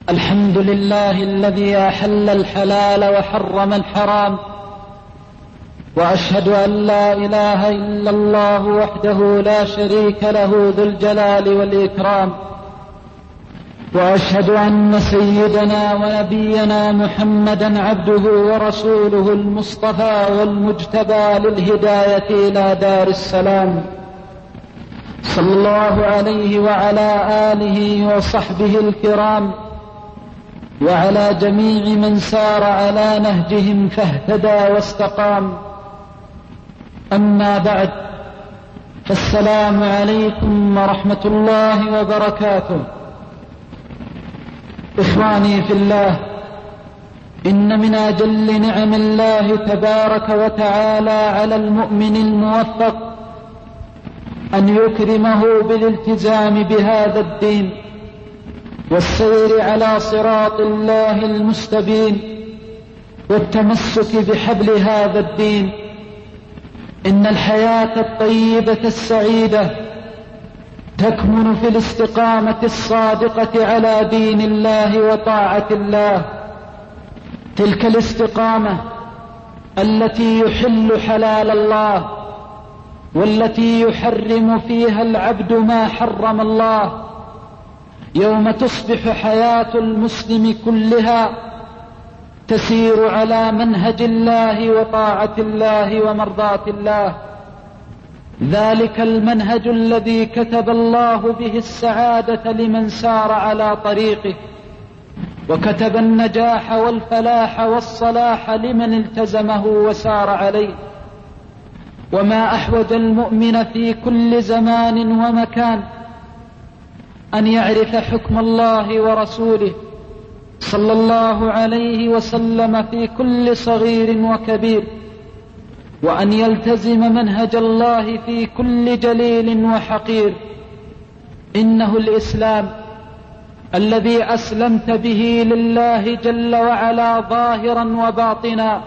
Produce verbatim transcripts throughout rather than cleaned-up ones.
الحمد لله الذي أحل الحلال وحرم الحرام، وأشهد أن لا إله إلا الله وحده لا شريك له ذو الجلال والإكرام، وأشهد أن سيدنا ونبينا محمدا عبده ورسوله المصطفى والمجتبى للهداية إلى دار السلام، صلى الله عليه وعلى آله وصحبه الكرام، وعلى جميع من سار على نهجهم فاهتدى واستقام. أما بعد، فالسلام عليكم ورحمة الله وبركاته. إخواني في الله، إن من أجل نعم الله تبارك وتعالى على المؤمن الموفق أن يكرمه بالالتزام بهذا الدين والسير على صراط الله المستبين والتمسك بحبل هذا الدين. إن الحياة الطيبة السعيدة تكمن في الاستقامة الصادقة على دين الله وطاعة الله، تلك الاستقامة التي يحل حلال الله والتي يحرم فيها العبد ما حرم الله. يوم تصبح حياة المسلم كلها تسير على منهج الله وطاعة الله ومرضاة الله، ذلك المنهج الذي كتب الله به السعادة لمن سار على طريقه، وكتب النجاح والفلاح والصلاح لمن التزمه وسار عليه. وما أحوج المؤمن في كل زمان ومكان أن يعرف حكم الله ورسوله صلى الله عليه وسلم في كل صغير وكبير، وأن يلتزم منهج الله في كل جليل وحقير. إنه الإسلام الذي أسلمت به لله جل وعلا ظاهرا وباطنا.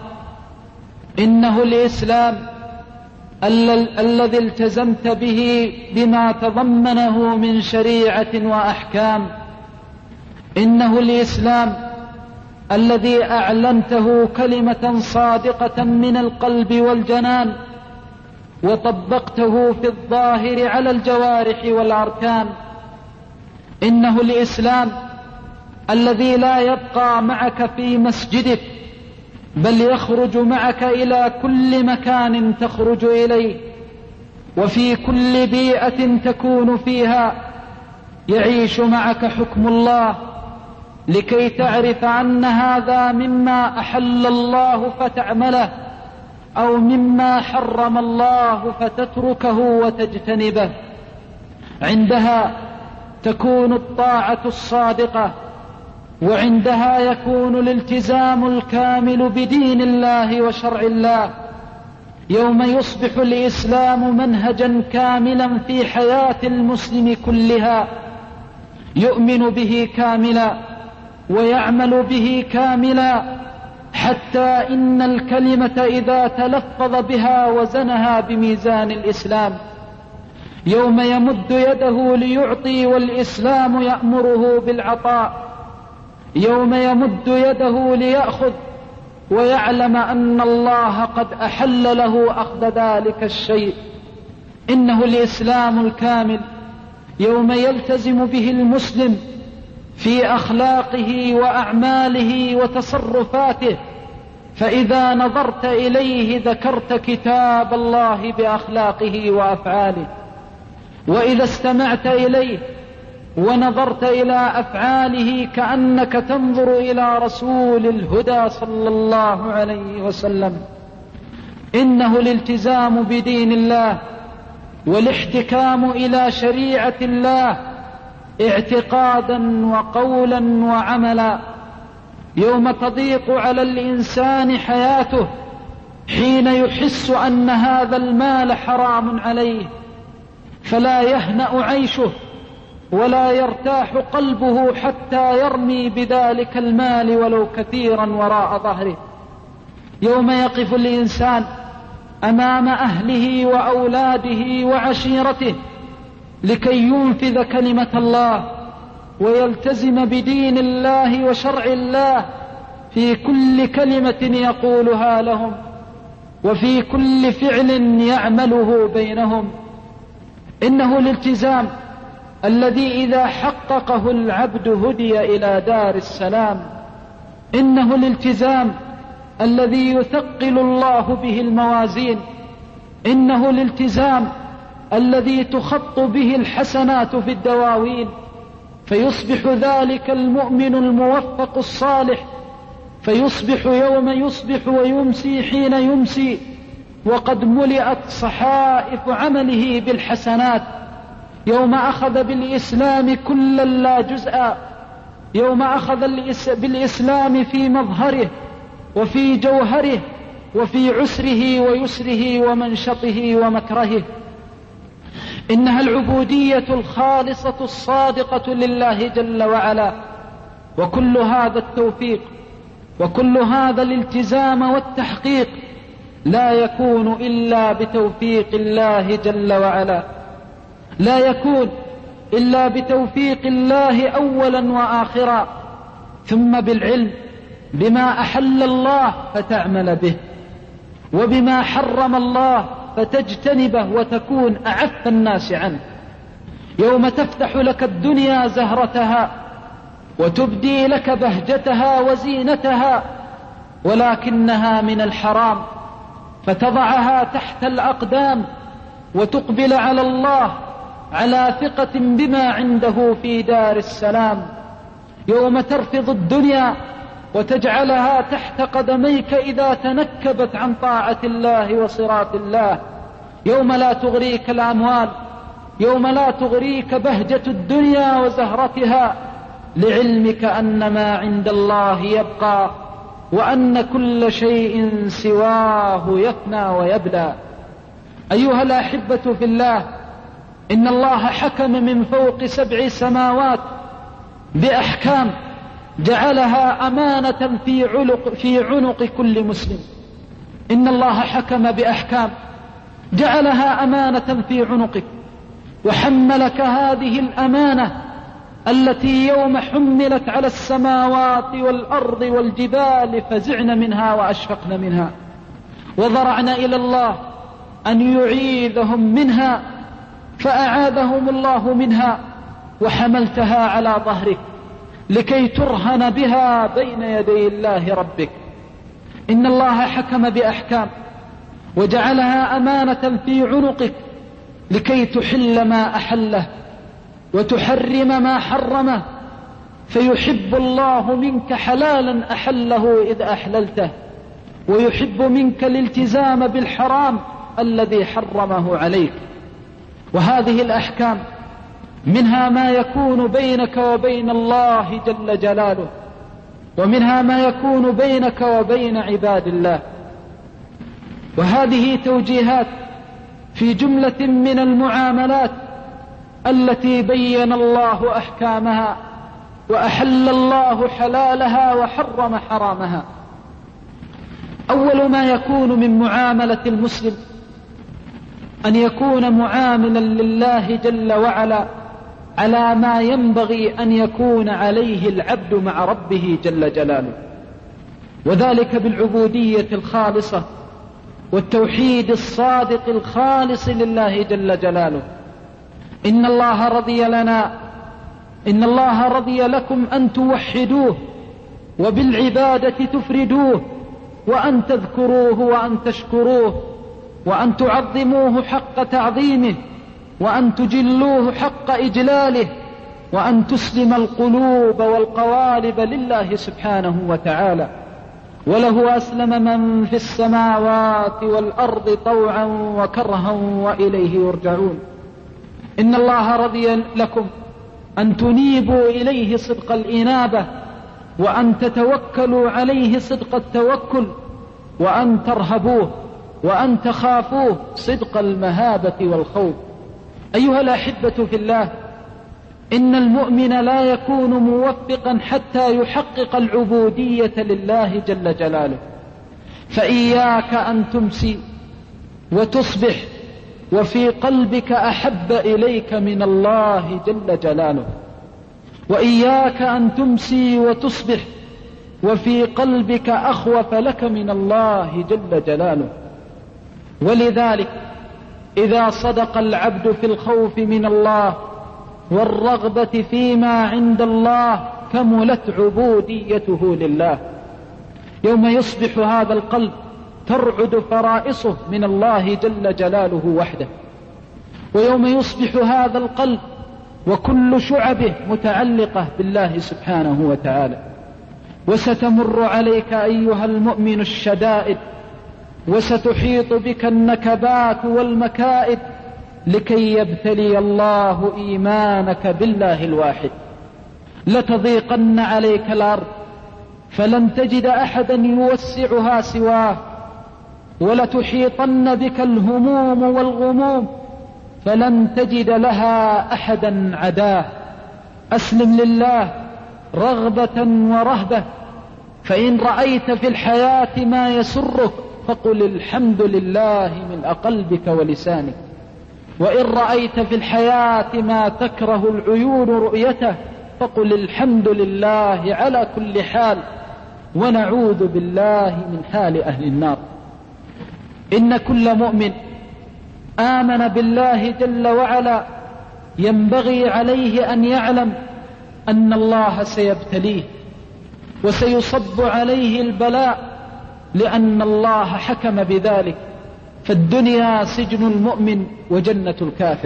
إنه الإسلام الذي التزمت به بما تضمنه من شريعة وأحكام. إنه الإسلام الذي أعلنته كلمة صادقة من القلب والجنان، وطبقته في الظاهر على الجوارح والأركان. إنه الإسلام الذي لا يبقى معك في مسجدك، بل يخرج معك إلى كل مكان تخرج إليه، وفي كل بيئة تكون فيها يعيش معك حكم الله، لكي تعرف أن هذا مما أحل الله فتعمله، أو مما حرم الله فتتركه وتجتنبه. عندها تكون الطاعة الصادقة، وعندها يكون الالتزام الكامل بدين الله وشرع الله. يوم يصبح الإسلام منهجا كاملا في حياة المسلم كلها، يؤمن به كاملا ويعمل به كاملا، حتى إن الكلمة إذا تلفظ بها وزنها بميزان الإسلام. يوم يمد يده ليعطي والإسلام يأمره بالعطاء، يوم يمد يده ليأخذ ويعلم أن الله قد أحل له أخذ ذلك الشيء. إنه الإسلام الكامل يوم يلتزم به المسلم في أخلاقه وأعماله وتصرفاته، فإذا نظرت إليه ذكرت كتاب الله بأخلاقه وأفعاله، وإذا استمعت إليه ونظرت إلى أفعاله كأنك تنظر إلى رسول الهدى صلى الله عليه وسلم. إنه الالتزام بدين الله والاحتكام إلى شريعة الله اعتقادا وقولا وعملا. يوم تضيق على الإنسان حياته حين يحس أن هذا المال حرام عليه، فلا يهنأ عيشه ولا يرتاح قلبه حتى يرمي بذلك المال ولو كثيرا وراء ظهره. يوم يقف الإنسان أمام أهله وأولاده وعشيرته لكي ينفذ كلمة الله ويلتزم بدين الله وشرع الله في كل كلمة يقولها لهم وفي كل فعل يعمله بينهم. إنه الالتزام الذي إذا حققه العبد هدي إلى دار السلام. إنه الالتزام الذي يثقل الله به الموازين. إنه الالتزام الذي تخط به الحسنات في الدواوين، فيصبح ذلك المؤمن الموفق الصالح، فيصبح يوم يصبح ويمسي حين يمسي وقد ملئت صحائف عمله بالحسنات، يوم أخذ بالإسلام كلا لا جزءا، يوم أخذ بالإسلام في مظهره وفي جوهره وفي عسره ويسره ومنشطه ومكرهه. إنها العبودية الخالصة الصادقة لله جل وعلا. وكل هذا التوفيق وكل هذا الالتزام والتحقيق لا يكون إلا بتوفيق الله جل وعلا، لا يكون إلا بتوفيق الله أولا وآخرا، ثم بالعلم بما أحل الله فتعمل به، وبما حرم الله فتجتنبه وتكون أعف الناس عنه. يوم تفتح لك الدنيا زهرتها وتبدي لك بهجتها وزينتها، ولكنها من الحرام، فتضعها تحت الأقدام وتقبل على الله على ثقة بما عنده في دار السلام. يوم ترفض الدنيا وتجعلها تحت قدميك إذا تنكبت عن طاعة الله وصراط الله. يوم لا تغريك الأموال، يوم لا تغريك بهجة الدنيا وزهرتها، لعلمك أن ما عند الله يبقى، وأن كل شيء سواه يفنى ويبلى. أيها الأحبة في الله، إن الله حكم من فوق سبع سماوات بأحكام جعلها أمانة في عنق, في عنق كل مسلم. إن الله حكم بأحكام جعلها أمانة في عنقك، وحملك هذه الأمانة التي يوم حملت على السماوات والأرض والجبال فزعن منها وأشفقن منها، وضرعن إلى الله أن يعيذهم منها، فأعاذهم الله منها، وحملتها على ظهرك لكي ترهن بها بين يدي الله ربك. إن الله حكم بأحكام وجعلها أمانة في عنقك لكي تحل ما أحله وتحرم ما حرمه، فيحب الله منك حلالا أحله إذ أحللته، ويحب منك الالتزام بالحرام الذي حرمه عليك. وهذه الأحكام منها ما يكون بينك وبين الله جل جلاله، ومنها ما يكون بينك وبين عباد الله. وهذه توجيهات في جملة من المعاملات التي بين الله أحكامها، وأحل الله حلالها وحرم حرامها. أول ما يكون من معاملة المسلم أن يكون معاملا لله جل وعلا على ما ينبغي أن يكون عليه العبد مع ربه جل جلاله، وذلك بالعبودية الخالصة والتوحيد الصادق الخالص لله جل جلاله. إن الله رضي لنا إن الله رضي لكم أن توحدوه وبالعبادة تفردوه، وأن تذكروه وأن تشكروه، وأن تعظموه حق تعظيمه، وأن تجلوه حق إجلاله، وأن تسلم القلوب والقوالب لله سبحانه وتعالى. وله أسلم من في السماوات والأرض طوعا وكرها وإليه يرجعون. إن الله رضي لكم أن تنيبوا إليه صدق الإنابة، وأن تتوكلوا عليه صدق التوكل، وأن ترهبوه وأن تخافوه صدق المهابة والخوف. أيها الأحبة في الله، إن المؤمن لا يكون موفقا حتى يحقق العبودية لله جل جلاله. فإياك أن تمسي وتصبح وفي قلبك أحب إليك من الله جل جلاله، وإياك أن تمسي وتصبح وفي قلبك أخوف لك من الله جل جلاله. ولذلك إذا صدق العبد في الخوف من الله والرغبة فيما عند الله كملت عبوديته لله. يوم يصبح هذا القلب ترعد فرائصه من الله جل جلاله وحده، ويوم يصبح هذا القلب وكل شعبه متعلقة بالله سبحانه وتعالى. وستمر عليك أيها المؤمن الشدائد، وستحيط بك النكبات والمكائد لكي يبتلي الله إيمانك بالله الواحد. لتضيقن عليك الأرض فلن تجد أحدا يوسعها سواه، ولتحيطن بك الهموم والغموم فلن تجد لها أحدا عداه. أسلم لله رغبة ورهبة، فإن رأيت في الحياة ما يسرك فقل الحمد لله من قلبك ولسانك، وإن رأيت في الحياة ما تكره العيون رؤيته فقل الحمد لله على كل حال، ونعوذ بالله من حال أهل النار. إن كل مؤمن آمن بالله جل وعلا ينبغي عليه أن يعلم أن الله سيبتليه وسيصب عليه البلاء، لأن الله حكم بذلك. فالدنيا سجن المؤمن وجنة الكافر،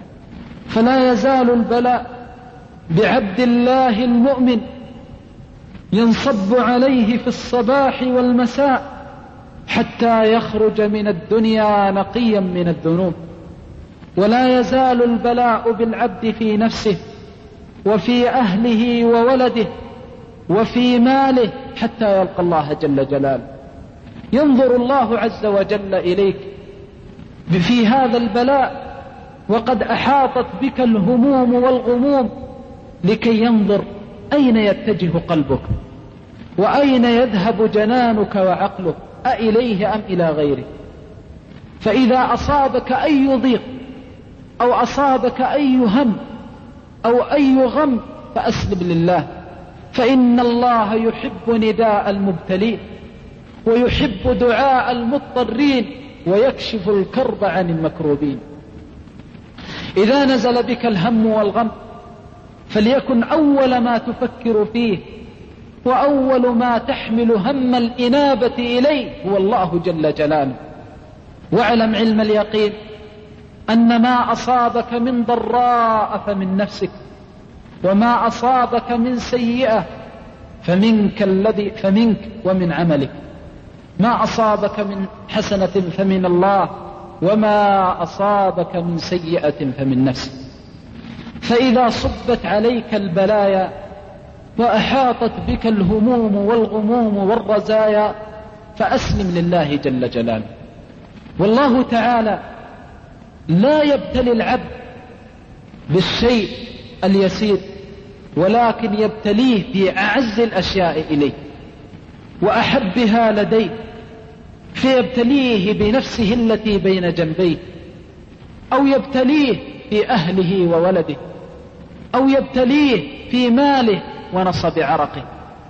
فلا يزال البلاء بعبد الله المؤمن ينصب عليه في الصباح والمساء حتى يخرج من الدنيا نقيا من الذنوب. ولا يزال البلاء بالعبد في نفسه وفي أهله وولده وفي ماله حتى يلقى الله جل جلاله. ينظر الله عز وجل إليك في هذا البلاء وقد أحاطت بك الهموم والغموم لكي ينظر أين يتجه قلبك وأين يذهب جنانك وعقلك، أإليه أم إلى غيره. فإذا أصابك أي ضيق أو أصابك أي هم أو أي غم فأسلم لله، فإن الله يحب نداء المبتلين ويحب دعاء المضطرين ويكشف الكرب عن المكروبين. إذا نزل بك الهم والغم فليكن أول ما تفكر فيه وأول ما تحمل هم الإنابة إليه هو الله جل جلاله. واعلم علم اليقين أن ما أصابك من ضراء فمن نفسك، وما أصابك من سيئة فمنك الذي فمنك ومن عملك. ما أصابك من حسنة فمن الله، وما أصابك من سيئة فمن نفسك. فإذا صبت عليك البلايا وأحاطت بك الهموم والغموم والرزايا فأسلم لله جل جلاله. والله تعالى لا يبتلي العبد بالشيء اليسير، ولكن يبتليه بأعز الأشياء إليه وأحبها لديه، فيبتليه بنفسه التي بين جنبيه، أو يبتليه في أهله وولده، أو يبتليه في ماله ونصب عرقه،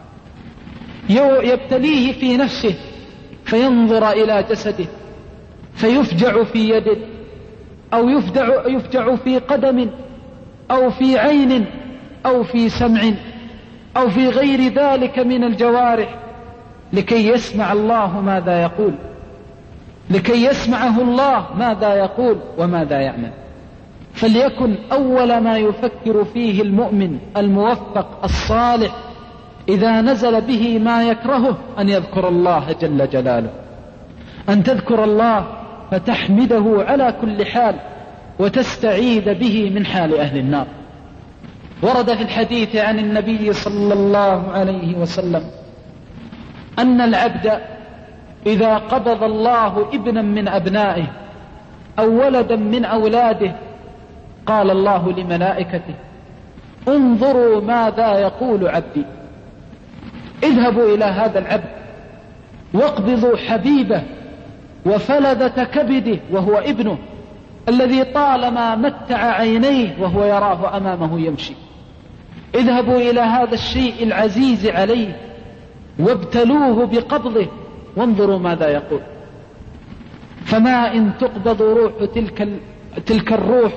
يبتليه في نفسه فينظر إلى جسده فيفجع في يده، أو يفجع, يفجع في قدم أو في عين أو في سمع أو في غير ذلك من الجوارح، لكي يسمع الله ماذا يقول، لكي يسمعه الله ماذا يقول وماذا يعمل. فليكن أول ما يفكر فيه المؤمن الموفق الصالح إذا نزل به ما يكرهه أن يذكر الله جل جلاله، أن تذكر الله فتحمده على كل حال وتستعيذ به من حال أهل النار. ورد في الحديث عن النبي صلى الله عليه وسلم أن العبد إذا قبض الله ابنا من أبنائه أو ولدا من أولاده قال الله لملائكته انظروا ماذا يقول عبدي، اذهبوا إلى هذا العبد واقبضوا حبيبه وفلذة كبده وهو ابنه الذي طالما متع عينيه وهو يراه أمامه يمشي، اذهبوا إلى هذا الشيء العزيز عليه وابتلوه بقبضه وانظروا ماذا يقول. فما إن تقبض روح تلك, تلك الروح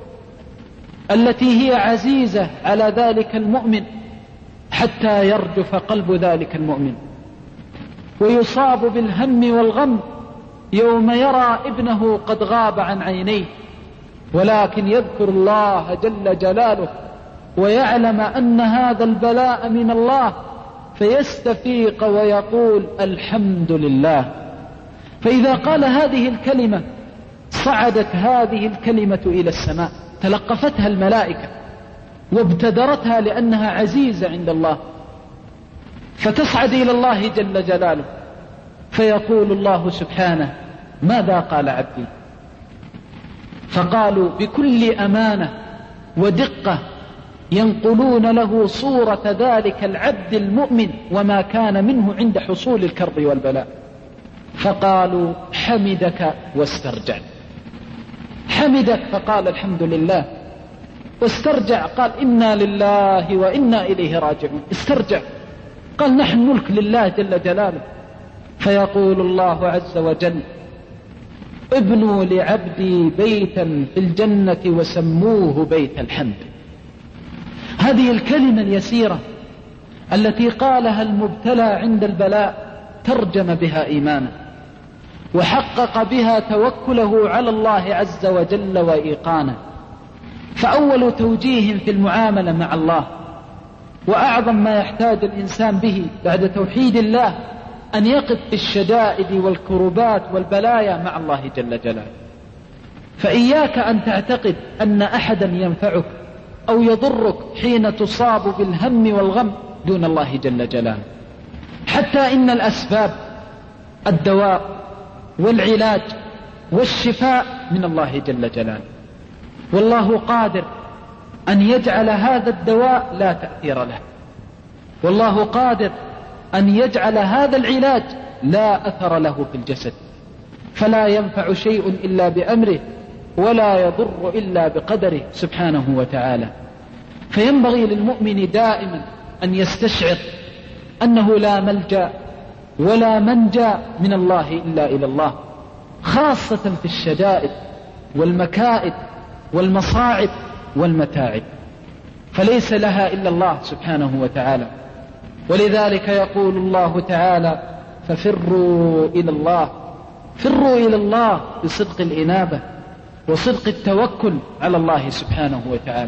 التي هي عزيزة على ذلك المؤمن حتى يرجف قلب ذلك المؤمن ويصاب بالهم والغم يوم يرى ابنه قد غاب عن عينيه، ولكن يذكر الله جل جلاله ويعلم أن هذا البلاء من الله فيستفيق ويقول الحمد لله. فإذا قال هذه الكلمة صعدت هذه الكلمة إلى السماء، تلقفتها الملائكة وابتدرتها لأنها عزيزة عند الله، فتصعد إلى الله جل جلاله فيقول الله سبحانه ماذا قال عبدي؟ فقالوا بكل أمانة ودقة ينقلون له صورة ذلك العبد المؤمن وما كان منه عند حصول الكرب والبلاء، فقالوا حمدك واسترجع. حمدك فقال الحمد لله، واسترجع قال إنا لله وإنا إليه راجعون. استرجع قال نحن ملك لله جل جلاله. فيقول الله عز وجل ابنوا لعبدي بيتا في الجنة وسموه بيت الحمد. هذه الكلمة اليسيرة التي قالها المبتلى عند البلاء ترجم بها إيمانه وحقق بها توكله على الله عز وجل وإيقانه. فأول توجيه في المعاملة مع الله وأعظم ما يحتاج الإنسان به بعد توحيد الله أن يقف في الشدائد والكربات والبلايا مع الله جل جلاله. فإياك أن تعتقد أن أحدا ينفعك أو يضرك حين تصاب بالهم والغم دون الله جل جلاله، حتى إن الأسباب الدواء والعلاج والشفاء من الله جل جلاله، والله قادر أن يجعل هذا الدواء لا تأثير له، والله قادر أن يجعل هذا العلاج لا أثر له في الجسد، فلا ينفع شيء إلا بأمره ولا يضر إلا بقدره سبحانه وتعالى. فينبغي للمؤمن دائما أن يستشعر أنه لا ملجأ ولا منجا من الله إلا إلى الله، خاصة في الشدائد والمكائد والمصاعب والمتاعب، فليس لها إلا الله سبحانه وتعالى. ولذلك يقول الله تعالى ففروا إلى الله، فروا إلى الله بصدق الإنابة وصدق التوكل على الله سبحانه وتعالى.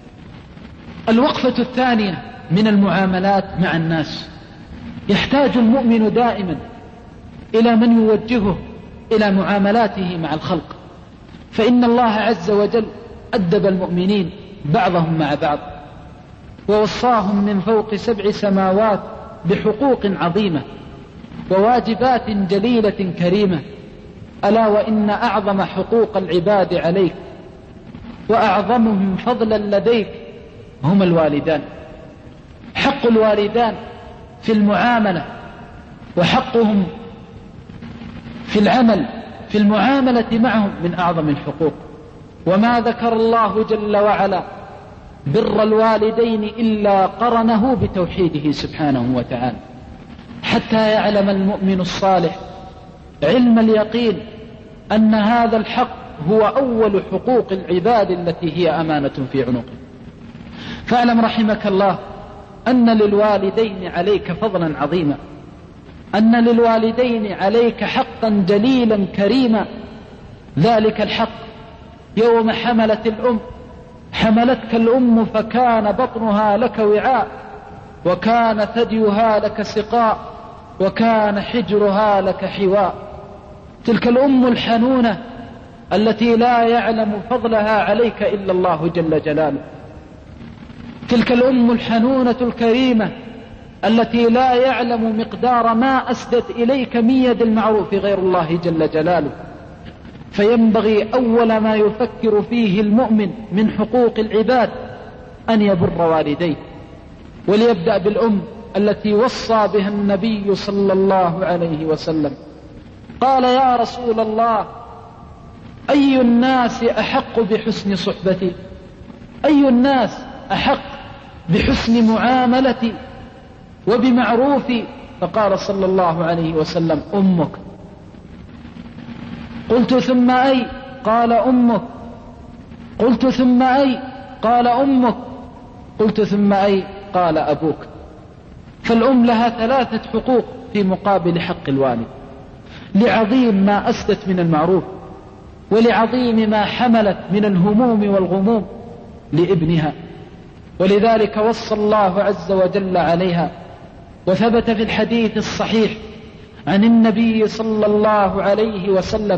الوقفة الثانية من المعاملات مع الناس، يحتاج المؤمن دائما إلى من يوجهه إلى معاملاته مع الخلق، فإن الله عز وجل أدب المؤمنين بعضهم مع بعض ووصاهم من فوق سبع سماوات بحقوق عظيمة وواجبات جليلة كريمة، ألا وإن أعظم حقوق العباد عليك وأعظمهم فضلا لديك هم الوالدان. حق الوالدان في المعاملة وحقهم في العمل في المعاملة معهم من أعظم الحقوق. وما ذكر الله جل وعلا بر الوالدين إلا قرنه بتوحيده سبحانه وتعالى، حتى يعلم المؤمن الصالح علم اليقين أن هذا الحق هو أول حقوق العباد التي هي أمانة في عنقه. فاعلم رحمك الله أن للوالدين عليك فضلا عظيما، أن للوالدين عليك حقا جليلا كريما. ذلك الحق يوم حملت الأم حملتك الأم فكان بطنها لك وعاء وكان ثديها لك سقاء وكان حجرها لك حواء. تلك الأم الحنونة التي لا يعلم فضلها عليك إلا الله جل جلاله، تلك الأم الحنونة الكريمة التي لا يعلم مقدار ما أسدت إليك من يد المعروف غير الله جل جلاله. فينبغي أول ما يفكر فيه المؤمن من حقوق العباد أن يبر والديه، وليبدأ بالأم التي وصى بها النبي صلى الله عليه وسلم. قال يا رسول الله أي الناس أحق بحسن صحبتي؟ أي الناس أحق بحسن معاملتي وبمعروفي. فقال صلى الله عليه وسلم: أمك. قلت: ثم أي؟ قال: أمك. قلت: ثم أي؟ قال: أمك. قلت: ثم أي؟ قال: أبوك. فالأم لها ثلاثة حقوق في مقابل حق الوالد، لعظيم ما أسدت من المعروف، ولعظيم ما حملت من الهموم والغموم لابنها، ولذلك وصى الله عز وجل عليها. وثبت في الحديث الصحيح عن النبي صلى الله عليه وسلم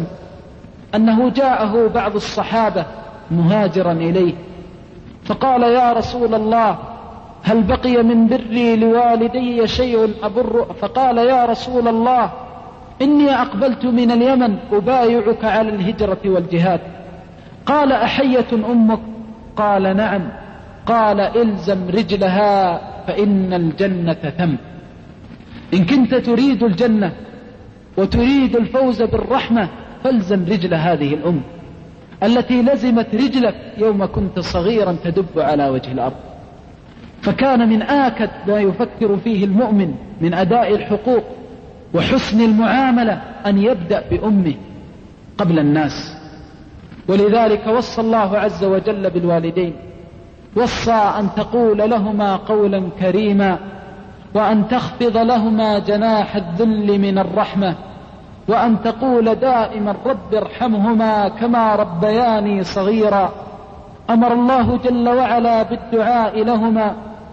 أنه جاءه بعض الصحابة مهاجرا إليه فقال: يا رسول الله، هل بقي من بري لوالدي شيء أبر؟ فقال: يا رسول الله، إني أقبلت من اليمن أبايعك على الهجرة والجهاد. قال: أحية أمك؟ قال: نعم. قال: إلزم رجلها فإن الجنة ثم. إن كنت تريد الجنة وتريد الفوز بالرحمة فالزم رجل هذه الأم التي لزمت رجلك يوم كنت صغيرا تدب على وجه الأرض. فكان من آكد ما يفكر فيه المؤمن من أداء الحقوق وحسن المعاملة أن يبدأ بأمه قبل الناس. ولذلك وصى الله عز وجل بالوالدين، وصى أن تقول لهما قولا كريما، وأن تخفض لهما جناح الذل من الرحمة، وأن تقول دائما: رب ارحمهما كما ربياني صغيرا. أمر الله جل وعلا بالدعاء لهما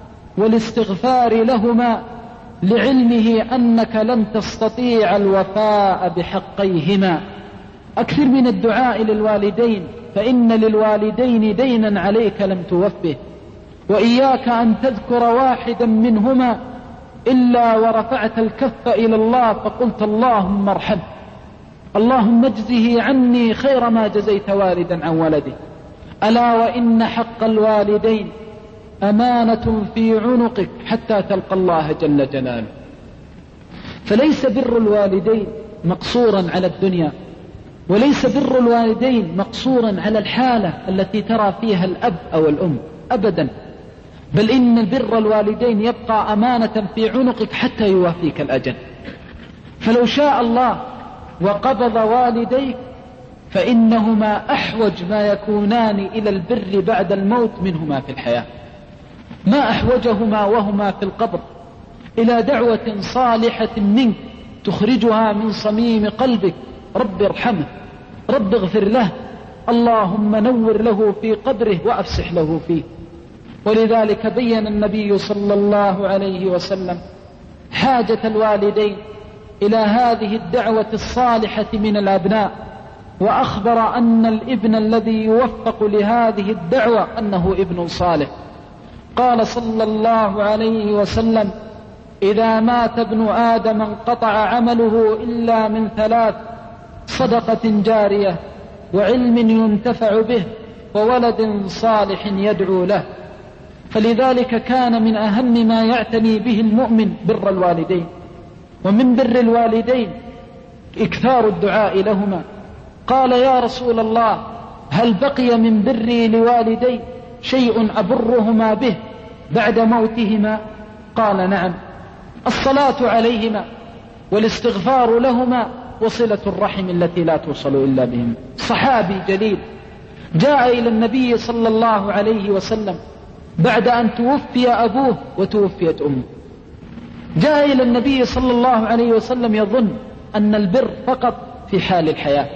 والاستغفار لهما لعلمه أنك لن تستطيع الوفاء بحقيهما. أكثر من الدعاء للوالدين، فإن للوالدين دينا عليك لم توفه، وإياك أن تذكر واحدا منهما إلا ورفعت الكف إلى الله فقلت: اللهم ارحمه، اللهم اجزه عني خير ما جزيت والدا عن ولده. ألا وإن حق الوالدين أمانة في عنقك حتى تلقى الله جل جلاله. فليس بر الوالدين مقصورا على الدنيا، وليس بر الوالدين مقصورا على الحالة التي ترى فيها الأب أو الأم أبدا، بل إن بر الوالدين يبقى أمانة في عنقك حتى يوافيك الأجل. فلو شاء الله وقبض والديك فإنهما أحوج ما يكونان إلى البر بعد الموت منهما في الحياة. ما أحوجهما وهما في القبر إلى دعوة صالحة منك تخرجها من صميم قلبك: رب ارحمه، رب اغفر له، اللهم نور له في قبره وأفسح له فيه. ولذلك بين النبي صلى الله عليه وسلم حاجة الوالدين إلى هذه الدعوة الصالحة من الأبناء، وأخبر أن الابن الذي يوفق لهذه الدعوة أنه ابن صالح. قال صلى الله عليه وسلم: إذا مات ابن آدم انقطع عمله إلا من ثلاث: صدقة جارية، وعلم ينتفع به، وولد صالح يدعو له. فلذلك كان من أهم ما يعتني به المؤمن بر الوالدين. ومن بر الوالدين إكثار الدعاء لهما. قال: يا رسول الله، هل بقي من بري لوالدي شيء أبرهما به بعد موتهما؟ قال: نعم، الصلاة عليهما والاستغفار لهما وصلة الرحم التي لا توصل إلا بهم. صحابي جليل جاء إلى النبي صلى الله عليه وسلم بعد أن توفي أبوه وتوفيت أمه. جاء إلى النبي صلى الله عليه وسلم يظن أن البر فقط في حال الحياة،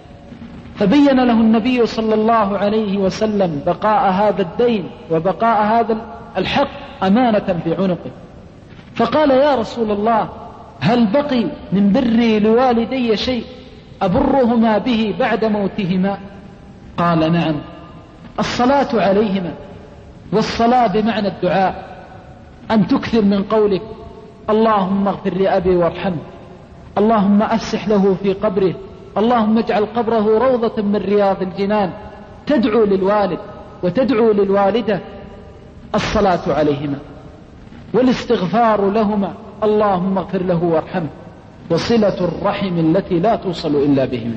فبين له النبي صلى الله عليه وسلم بقاء هذا الدين وبقاء هذا الحق أمانة في عنقه. فقال: يا رسول الله، هل بقي من بري لوالدي شيء أبرهما به بعد موتهما؟ قال: نعم، الصلاة عليهما. والصلاة بمعنى الدعاء، أن تكثر من قولك: اللهم اغفر لأبي وارحمه، اللهم أفسح له في قبره، اللهم اجعل قبره روضة من رياض الجنان. تدعو للوالد وتدعو للوالدة. الصلاة عليهما والاستغفار لهما: اللهم اغفر له وارحمه، وصلة الرحم التي لا توصل إلا بهما.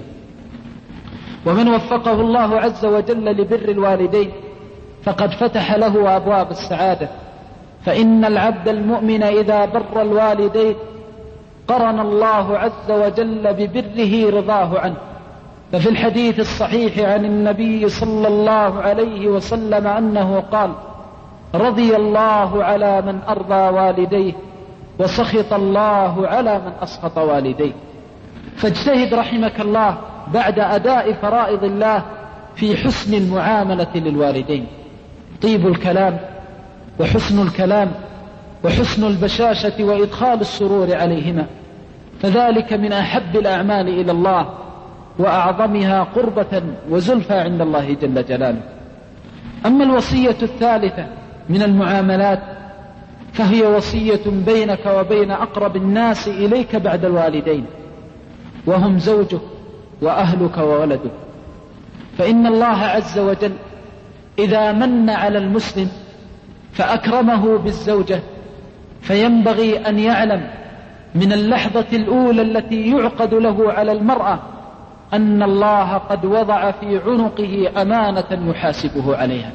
ومن وفقه الله عز وجل لبر الوالدين فقد فتح له أبواب السعادة فإن العبد المؤمن إذا بر الوالدين قرن الله عز وجل ببره رضاه عنه. ففي الحديث الصحيح عن النبي صلى الله عليه وسلم أنه قال: رضي الله على من أرضى والديه وسخط الله على من أسخط والديه. فاجتهد رحمك الله بعد أداء فرائض الله في حسن المعاملة للوالدين، طيب الكلام وحسن الكلام وحسن البشاشة وإدخال السرور عليهما، فذلك من أحب الأعمال إلى الله وأعظمها قربة وزلفى عند الله جل جلاله. أما الوصية الثالثة من المعاملات فهي وصية بينك وبين أقرب الناس إليك بعد الوالدين، وهم زوجك وأهلك وولدك. فإن الله عز وجل إذا من على المسلم فأكرمه بالزوجة فينبغي أن يعلم من اللحظة الأولى التي يعقد له على المرأة أن الله قد وضع في عنقه أمانة يحاسبه عليها.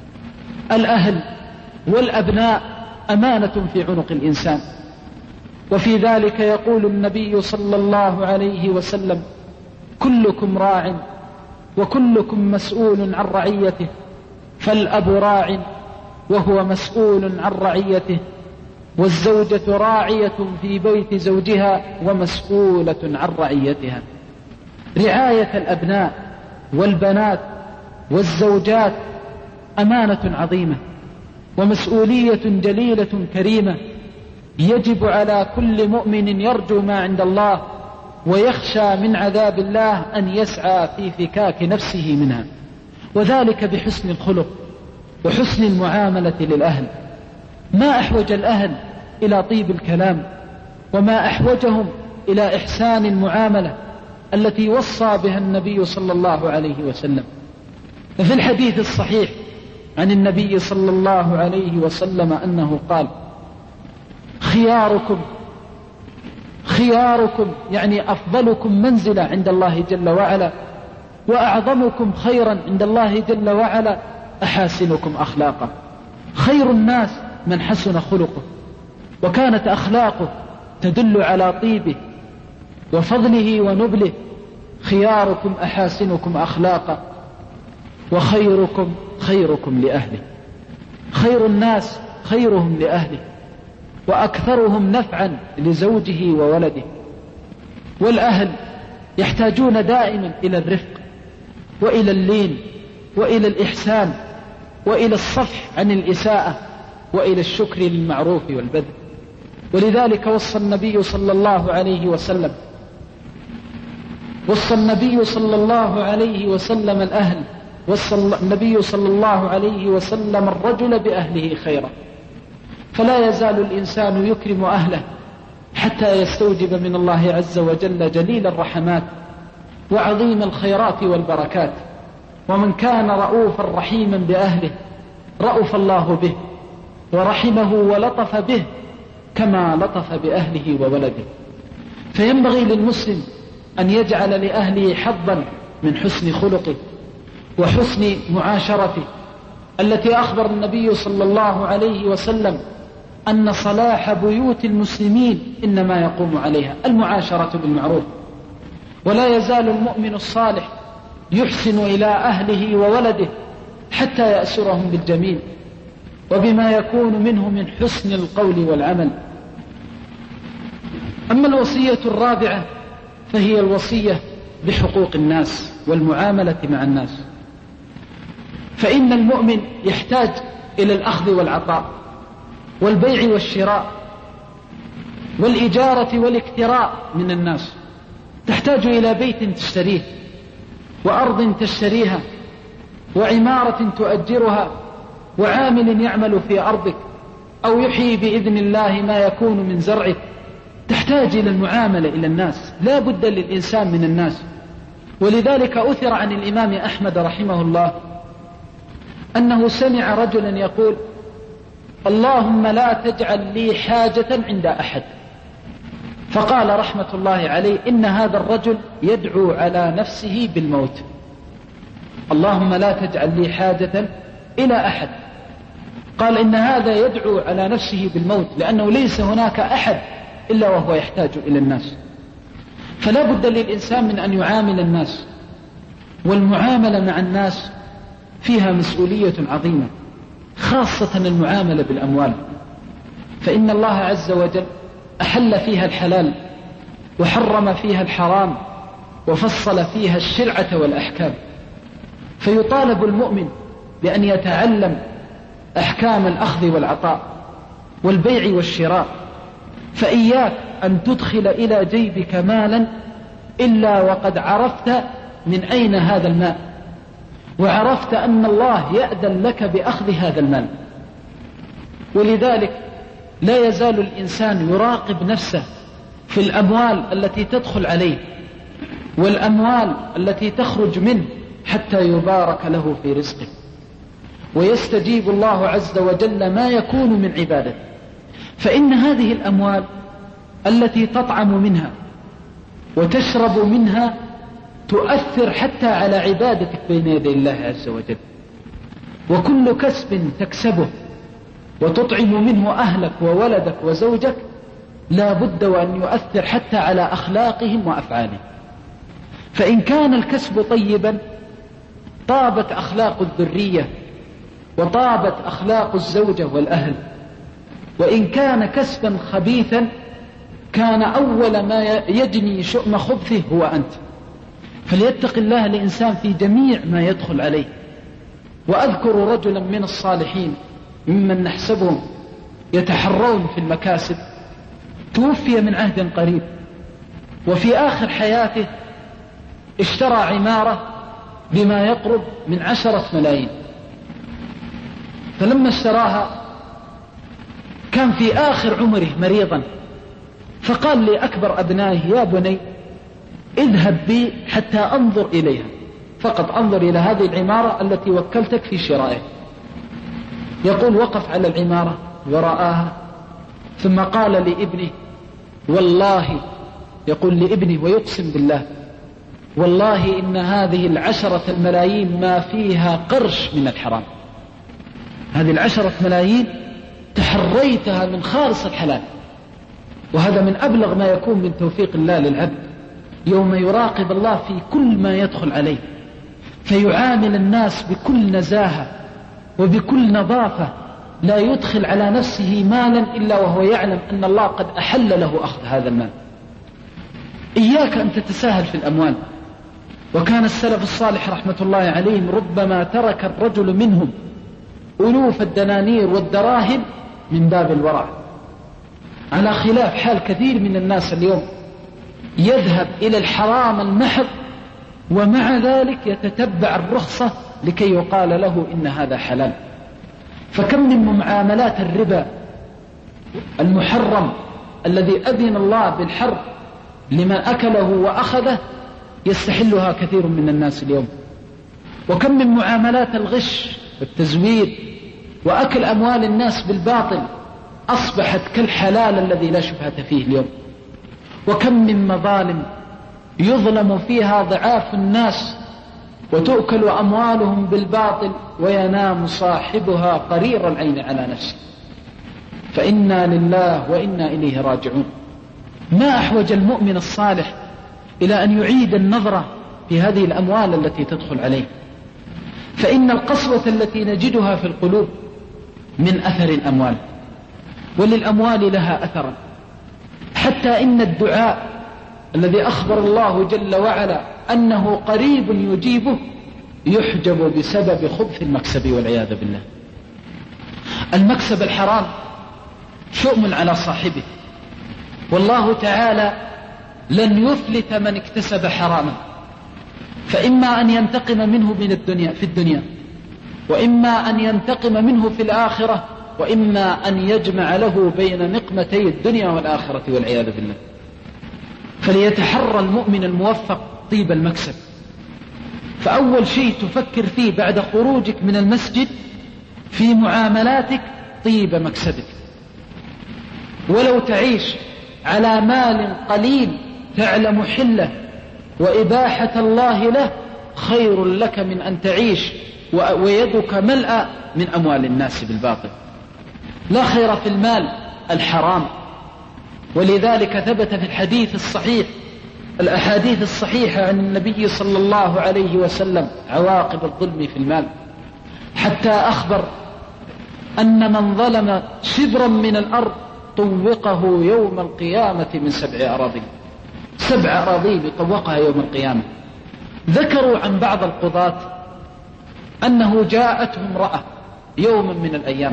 الأهل والأبناء أمانة في عنق الإنسان، وفي ذلك يقول النبي صلى الله عليه وسلم: كلكم راع وكلكم مسؤول عن رعيته، فالأب راع وهو مسؤول عن رعيته، والزوجة راعية في بيت زوجها ومسؤولة عن رعيتها. رعاية الأبناء والبنات والزوجات أمانة عظيمة ومسؤولية جليلة كريمة، يجب على كل مؤمن يرجو ما عند الله ويخشى من عذاب الله أن يسعى في فكاك نفسه منها، وذلك بحسن الخلق وحسن المعاملة للأهل. ما أحوج الأهل إلى طيب الكلام، وما أحوجهم إلى إحسان المعاملة التي وصى بها النبي صلى الله عليه وسلم. ففي الحديث الصحيح عن النبي صلى الله عليه وسلم أنه قال: خياركم خياركم يعني أفضلكم منزلة عند الله جل وعلا وأعظمكم خيرا عند الله جل وعلا أحاسنكم أخلاقا. خير الناس من حسن خلقه وكانت أخلاقه تدل على طيبه وفضله ونبله. خياركم أحاسنكم أخلاقا وخيركم خيركم لأهله. خير الناس خيرهم لأهله وأكثرهم نفعا لزوجه وولده. والأهل يحتاجون دائما إلى الرفق وإلى اللين وإلى الإحسان وإلى الصفح عن الإساءة وإلى الشكر للمعروف والبذل. ولذلك وصى النبي صلى الله عليه وسلم وصى النبي صلى الله عليه وسلم الأهل وصى النبي صلى الله عليه وسلم الرجل بأهله خيرا. فلا يزال الإنسان يكرم أهله حتى يستوجب من الله عز وجل جليل الرحمات وعظيم الخيرات والبركات. ومن كان رؤوفا رحيما بأهله رأف الله به ورحمه ولطف به كما لطف بأهله وولده. فينبغي للمسلم أن يجعل لأهله حظا من حسن خلقه وحسن معاشرته، التي أخبر النبي صلى الله عليه وسلم أن صلاح بيوت المسلمين إنما يقوم عليها المعاشرة بالمعروف. ولا يزال المؤمن الصالح يحسن إلى أهله وولده حتى يأسرهم بالجميل وبما يكون منه من حسن القول والعمل. أما الوصية الرابعة فهي الوصية بحقوق الناس والمعاملة مع الناس. فإن المؤمن يحتاج إلى الأخذ والعطاء والبيع والشراء والإجارة والاكتراء من الناس. تحتاج إلى بيت تشتريه وأرض تشتريها وعمارة تؤجرها وعامل يعمل في أرضك أو يحيي بإذن الله ما يكون من زرعك. تحتاج إلى المعاملة إلى الناس، لا بد للإنسان من الناس. ولذلك أثر عن الإمام أحمد رحمه الله أنه سمع رجلا يقول: اللهم لا تجعل لي حاجة عند أحد. فقال رحمة الله عليه: إن هذا الرجل يدعو على نفسه بالموت. اللهم لا تجعل لي حاجة إلى أحد. قال إن هذا يدعو على نفسه بالموت، لأنه ليس هناك أحد إلا وهو يحتاج إلى الناس. فلا بد للإنسان من أن يعامل الناس، والمعاملة مع الناس فيها مسؤولية عظيمة، خاصة المعاملة بالأموال، فإن الله عز وجل أحل فيها الحلال وحرم فيها الحرام وفصل فيها الشرعة والأحكام. فيطالب المؤمن بأن يتعلم أحكام الأخذ والعطاء والبيع والشراء، فإياك أن تدخل إلى جيبك مالا إلا وقد عرفت من أين هذا المال، وعرفت أن الله يأذن لك بأخذ هذا المال. ولذلك لا يزال الإنسان يراقب نفسه في الأموال التي تدخل عليه والأموال التي تخرج منه حتى يبارك له في رزقه، ويستجيب الله عز وجل ما يكون من عبادته. فإن هذه الأموال التي تطعم منها وتشرب منها تؤثر حتى على عبادتك بين يدي الله عز وجل. وكل كسب تكسبه وتطعم منه أهلك وولدك وزوجك لا بد وأن يؤثر حتى على أخلاقهم وأفعالهم. فإن كان الكسب طيبا طابت أخلاق الذرية وطابت أخلاق الزوجة والأهل، وإن كان كسبا خبيثا كان أول ما يجني شؤم خبثه هو أنت. فليتق الله الإنسان في جميع ما يدخل عليه. وأذكر رجلا من الصالحين ممن نحسبهم يتحرون في المكاسب، توفي من عهد قريب، وفي آخر حياته اشترى عمارة بما يقرب من عشرة ملايين. فلما اشتراها كان في آخر عمره مريضا، فقال لأكبر أبنائه يا بني اذهب بي حتى أنظر إليها، فقط أنظر إلى هذه العمارة التي وكلتك في شرائها. يقول وقف على العمارة ورآها، ثم قال لابنه والله، يقول لابنه ويقسم بالله والله إن هذه العشرة الملايين ما فيها قرش من الحرام. هذه العشرة ملايين تحريتها من خالص الحلال. وهذا من أبلغ ما يكون من توفيق الله للعبد، يوم يراقب الله في كل ما يدخل عليه، فيعامل الناس بكل نزاهة وبكل نظافة، لا يدخل على نفسه مالا إلا وهو يعلم أن الله قد أحل له أخذ هذا المال. إياك أن تتساهل في الأموال. وكان السلف الصالح رحمة الله عليهم ربما ترك الرجل منهم ألوف الدنانير والدراهم من باب الورع، على خلاف حال كثير من الناس اليوم يذهب إلى الحرام المحض ومع ذلك يتتبع الرخصة لكي يقال له إن هذا حلال. فكم من معاملات الربا المحرم الذي أذن الله بالحرب لمن أكله وأخذه يستحلها كثير من الناس اليوم. وكم من معاملات الغش والتزوير وأكل أموال الناس بالباطل أصبحت كالحلال الذي لا شبهة فيه اليوم. وكم من مظالم يظلم فيها ضعاف الناس وتؤكل أموالهم بالباطل وينام صاحبها قرير العين على نفسه. فإنا لله وإنا إليه راجعون. ما أحوج المؤمن الصالح إلى أن يعيد النظرة في هذه الأموال التي تدخل عليه، فإن القسوة التي نجدها في القلوب من أثر الأموال، وللأموال لها أثرا، حتى إن الدعاء الذي أخبر الله جل وعلا أنه قريب يجيبه يحجب بسبب خبث المكسب والعياذ بالله. المكسب الحرام شؤم على صاحبه، والله تعالى لن يفلت من اكتسب حراما، فإما أن ينتقم منه من الدنيا في الدنيا، وإما أن ينتقم منه في الآخرة، وإما أن يجمع له بين نقمتي الدنيا والآخرة والعياذ بالله. فليتحرى المؤمن الموفق طيب المكسب. فأول شيء تفكر فيه بعد خروجك من المسجد في معاملاتك طيب مكسبك. ولو تعيش على مال قليل تعلم حله وإباحة الله له خير لك من أن تعيش ويدك ملأ من أموال الناس بالباطل. لا خير في المال الحرام. ولذلك ثبت في الحديث الصحيح الأحاديث الصحيحة عن النبي صلى الله عليه وسلم عواقب الظلم في المال، حتى أخبر أن من ظلم شبرا من الأرض طوقه يوم القيامة من سبع أراضين. سبع أراضين يطوقها يوم القيامة. ذكروا عن بعض القضاة أنه جاءته امرأة يوما من الأيام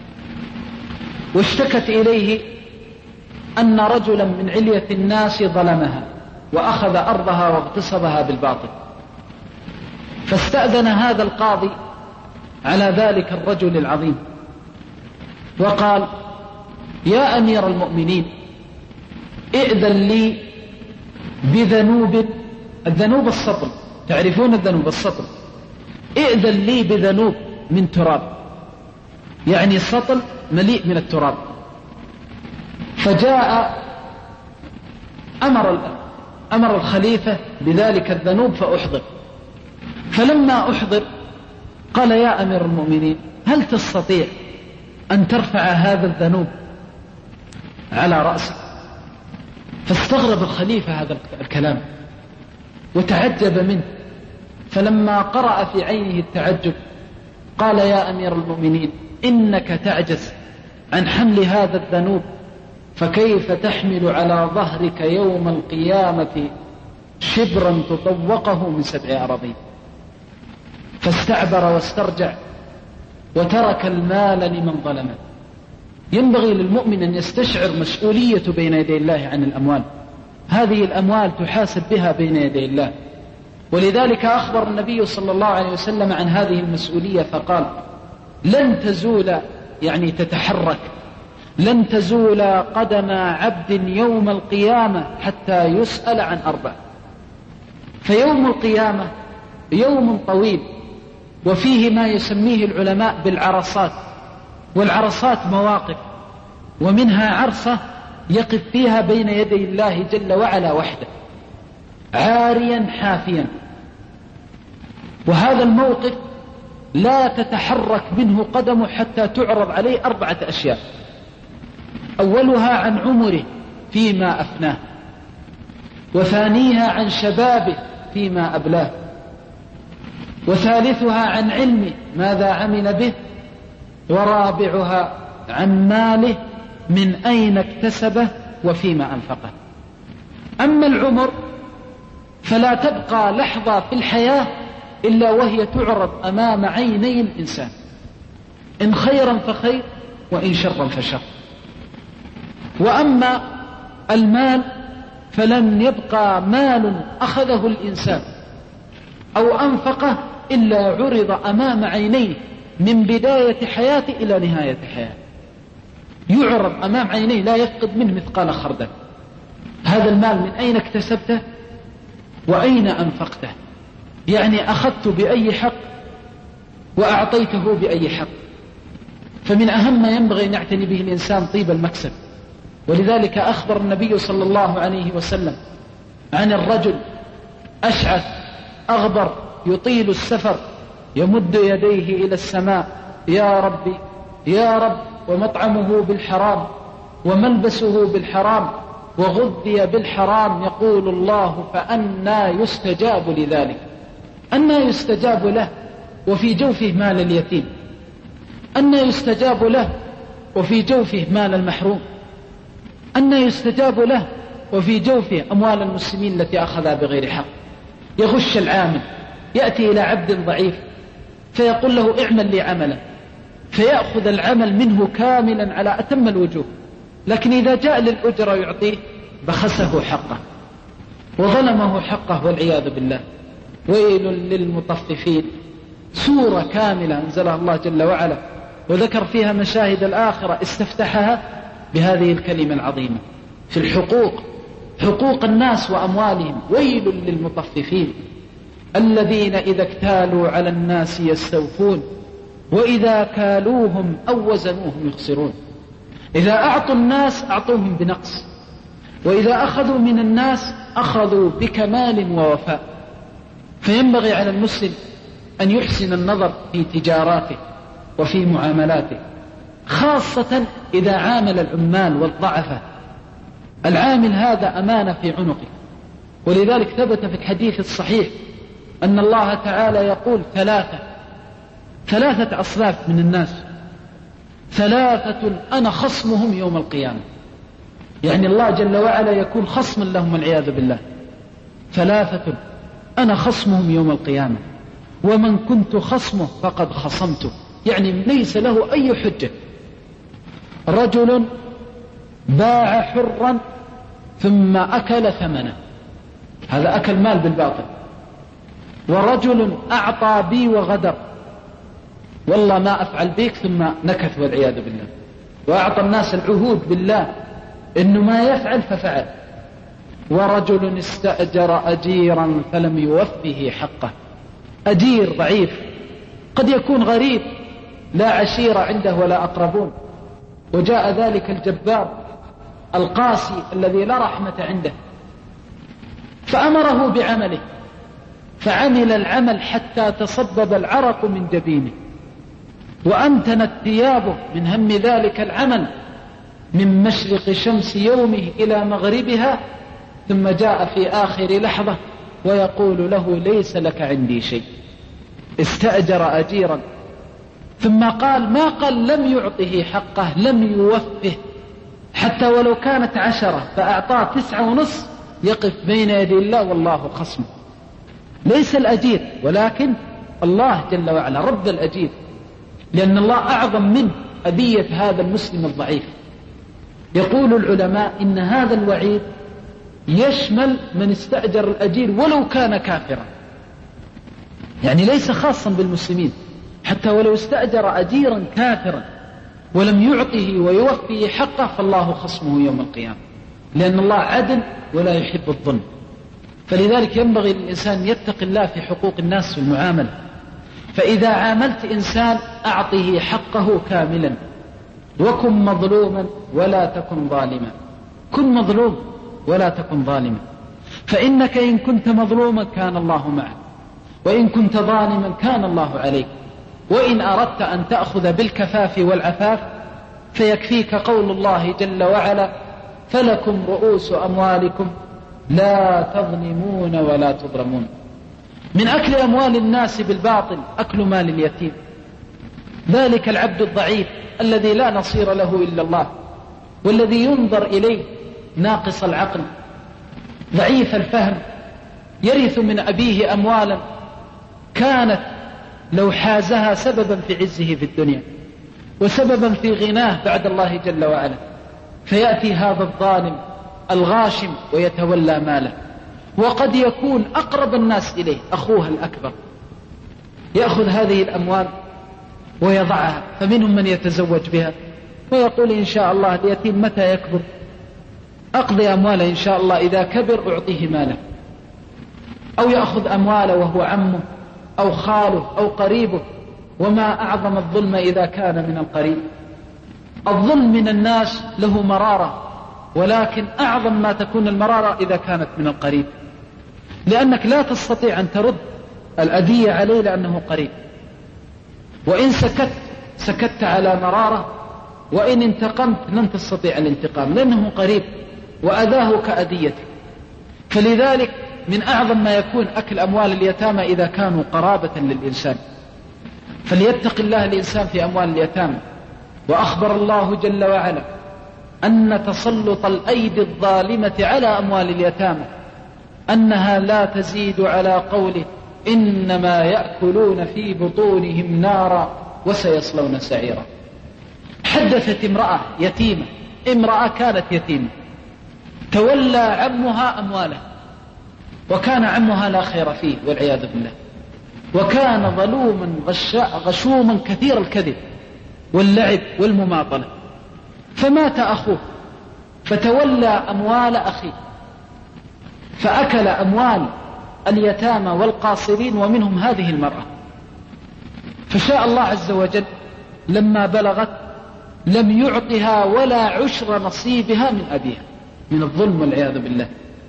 واشتكت إليه أن رجلا من علية الناس ظلمها وأخذ أرضها واغتصبها بالباطل، فاستأذن هذا القاضي على ذلك الرجل العظيم وقال: يا أمير المؤمنين، ائذن لي بذنوب، الذنوب السطل، تعرفون الذنوب السطل، ائذن لي بذنوب من تراب، يعني السطل مليء من التراب. فجاء أمر أمر الخليفة بذلك الذنوب فأحضر. فلما أحضر قال: يا أمير المؤمنين، هل تستطيع أن ترفع هذا الذنوب على رأسك؟ فاستغرب الخليفة هذا الكلام وتعجب منه، فلما قرأ في عينه التعجب قال: يا أمير المؤمنين، إنك تعجز عن حمل هذا الذنوب، فكيف تحمل على ظهرك يوم القيامة شبرا تطوقه من سبع أراضين؟ فاستعبر واسترجع وترك المال لمن ظلمه. ينبغي للمؤمن أن يستشعر مسؤولية بين يدي الله عن الأموال. هذه الأموال تحاسب بها بين يدي الله، ولذلك أخبر النبي صلى الله عليه وسلم عن هذه المسؤولية فقال: لن تزول، يعني تتحرك، لن تزول قدم عبد يوم القيامة حتى يسأل عن أربع. فيوم القيامة يوم طويل وفيه ما يسميه العلماء بالعرصات، والعرصات مواقف، ومنها عرصة يقف فيها بين يدي الله جل وعلا وحده عاريا حافيا، وهذا الموقف لا تتحرك منه قدمه حتى تعرض عليه أربعة أشياء: أولها عن عمره فيما أفناه، وثانيها عن شبابه فيما أبلاه، وثالثها عن علمه ماذا عمل به، ورابعها عن ماله من أين اكتسبه وفيما أنفقه. أما العمر فلا تبقى لحظة في الحياة إلا وهي تعرض أمام عيني الإنسان، إن خيرا فخير وإن شرا فشر. وأما المال فلن يبقى مال أخذه الإنسان أو أنفقه إلا عرض أمام عينيه من بداية حياته إلى نهاية حياته، يعرض أمام عينيه لا يفقد منه مثقال خردل. هذا المال من أين اكتسبته وأين أنفقته، يعني أخذت بأي حق وأعطيته بأي حق. فمن أهم ما ينبغي أن يعتني به الإنسان طيب المكسب. ولذلك أخبر النبي صلى الله عليه وسلم عن الرجل أشعث أغبر يطيل السفر يمد يديه إلى السماء: يا ربي يا رب، ومطعمه بالحرام وملبسه بالحرام وغذي بالحرام، يقول الله: فأنى يستجاب لذلك؟ أنى يستجاب له وفي جوفه مال اليتيم؟ أنى يستجاب له وفي جوفه مال المحروم؟ أنى يستجاب له وفي جوفه أموال المسلمين التي أخذها بغير حق؟ يغش العامل، يأتي إلى عبد ضعيف فيقول له: اعمل لي عملا، فيأخذ العمل منه كاملا على أتم الوجوه، لكن إذا جاء للأجرة يعطيه بخسه حقه وظلمه حقه والعياذ بالله. ويل للمطففين، سورة كاملة أنزلها الله جل وعلا وذكر فيها مشاهد الآخرة، استفتحها بهذه الكلمة العظيمة في الحقوق، حقوق الناس وأموالهم: ويل للمطففين الذين إذا اكتالوا على الناس يستوفون وإذا كالوهم أو وزنوهم يخسرون. إذا أعطوا الناس أعطوهم بنقص، وإذا أخذوا من الناس أخذوا بكمال ووفاء. فينبغي على المسلم أن يحسن النظر في تجاراته وفي معاملاته، خاصة إذا عامل العمال والضعفة. العامل هذا أمانة في عنقه، ولذلك ثبت في الحديث الصحيح أن الله تعالى يقول ثلاثة ثلاثة أصناف من الناس، ثلاثة أنا خصمهم يوم القيامة. يعني الله جل وعلا يكون خصما لهم والعياذ بالله. ثلاثة أنا خصمهم يوم القيامة، ومن كنت خصمه فقد خصمته، يعني ليس له أي حجة. رجل باع حرا ثم أكل ثمنه، هذا أكل مال بالباطل. ورجل أعطى بي وغدر، والله ما أفعل بيك ثم نكث والعياذ بالله، وأعطى الناس العهود بالله إنه ما يفعل ففعل. ورجل استأجر أجيرا فلم يوفه حقه، أجير ضعيف قد يكون غريب لا عشيرة عنده ولا أقربون، وجاء ذلك الجبار القاسي الذي لا رحمة عنده فأمره بعمله، فعمل العمل حتى تصبب العرق من جبينه وأنتنت ثيابه من هم ذلك العمل من مشرق شمس يومه إلى مغربها، ثم جاء في آخر لحظة ويقول له ليس لك عندي شيء. استأجر أجيرا ثم قال ما قال لم يعطه حقه، لم يوفه، حتى ولو كانت عشرة فأعطاه تسعة ونصف يقف بين يدي الله والله خصمه. ليس الأجير ولكن الله جل وعلا رد الأجير، لأن الله أعظم من أذية هذا المسلم الضعيف. يقول العلماء إن هذا الوعيد يشمل من استأجر الأجير ولو كان كافرا، يعني ليس خاصا بالمسلمين، حتى ولو استأجر أجيرا كافرا ولم يعطه ويوفيه حقه فالله خصمه يوم القيامة، لأن الله عدل ولا يحب الظلم. فلذلك ينبغي للإنسان يتقي الله في حقوق الناس في المعاملة. فإذا عاملت إنسان أعطه حقه كاملا، وكن مظلوما ولا تكن ظالما، كن مظلوم ولا تكن ظالما، فإنك إن كنت مظلوما كان الله معك، وإن كنت ظالما كان الله عليك. وإن أردت أن تأخذ بالكفاف والعفاف فيكفيك قول الله جل وعلا فلكم رؤوس أموالكم لا تظلمون ولا تظلمون. من أكل أموال الناس بالباطل أكل مال اليتيم، ذلك العبد الضعيف الذي لا نصير له إلا الله، والذي ينظر إليه ناقص العقل ضعيف الفهم، يرث من أبيه أموالا كانت لو حازها سببا في عزه في الدنيا وسببا في غناه بعد الله جل وعلا، فيأتي هذا الظالم الغاشم ويتولى ماله. وقد يكون أقرب الناس إليه أخوه الأكبر، يأخذ هذه الأموال ويضعها، فمنهم من يتزوج بها ويقول إن شاء الله اليتيم متى يكبر أقضي أمواله، إن شاء الله إذا كبر أعطيه ماله. أو يأخذ أمواله وهو عمه أو خاله أو قريبه، وما أعظم الظلم إذا كان من القريب. الظلم من الناس له مرارة، ولكن أعظم ما تكون المرارة إذا كانت من القريب، لأنك لا تستطيع أن ترد الأذية عليه لأنه قريب. وإن سكت سكت على مرارة، وإن انتقمت لن تستطيع الانتقام لأنه قريب وأذاه كأذيته. فلذلك من أعظم ما يكون أكل أموال اليتامى إذا كانوا قرابة للإنسان، فليتق الله الإنسان في أموال اليتامى. وأخبر الله جل وعلا أن تسلط الأيدي الظالمة على أموال اليتامى أنها لا تزيد على قوله إنما يأكلون في بطونهم نارا وسيصلون سعيرا. حدثت امرأة يتيمة، امرأة كانت يتيمة تولى عمها أمواله، وكان عمها لا خير فيه والعياذ بالله، وكان ظلوما غشوما كثير الكذب واللعب والمماطلة. فمات أخوه فتولى أموال أخيه، فأكل أموال اليتامى والقاصرين ومنهم هذه المرأة. فشاء الله عز وجل لما بلغت لم يعطها ولا عشر نصيبها من أبيها من الظلم والعياذ بالله.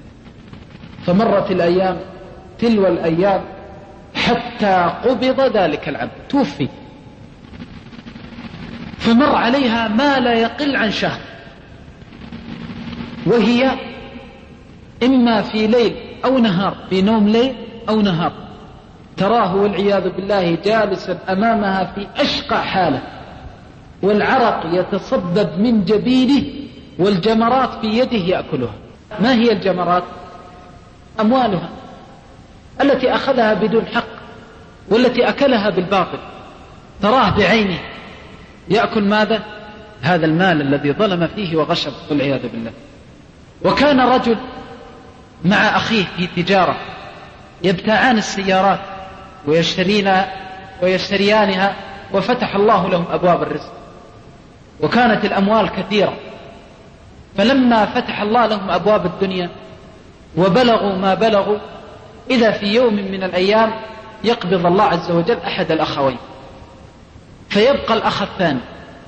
فمرت الأيام تلو الأيام حتى قبض ذلك العبد، توفي. فمر عليها ما لا يقل عن شهر، وهي إما في ليل أو نهار، في نوم ليل أو نهار، تراه والعياذ بالله جالسا أمامها في أشقى حالة، والعرق يتصبب من جبينه، والجمرات في يده يأكلها. ما هي الجمرات؟ أموالها التي أخذها بدون حق، والتي أكلها بالباطل، تراه بعينه يأكل ماذا؟ هذا المال الذي ظلم فيه وغشب والعياذ بالله. وكان رجل مع أخيه في تجارة يبتاعان السيارات ويشترينها ويشتريانها، وفتح الله لهم أبواب الرزق، وكانت الأموال كثيرة. فلما فتح الله لهم أبواب الدنيا وبلغوا ما بلغوا، إذا في يوم من الأيام يقبض الله عز وجل أحد الأخوين، فيبقى الأخ الثاني،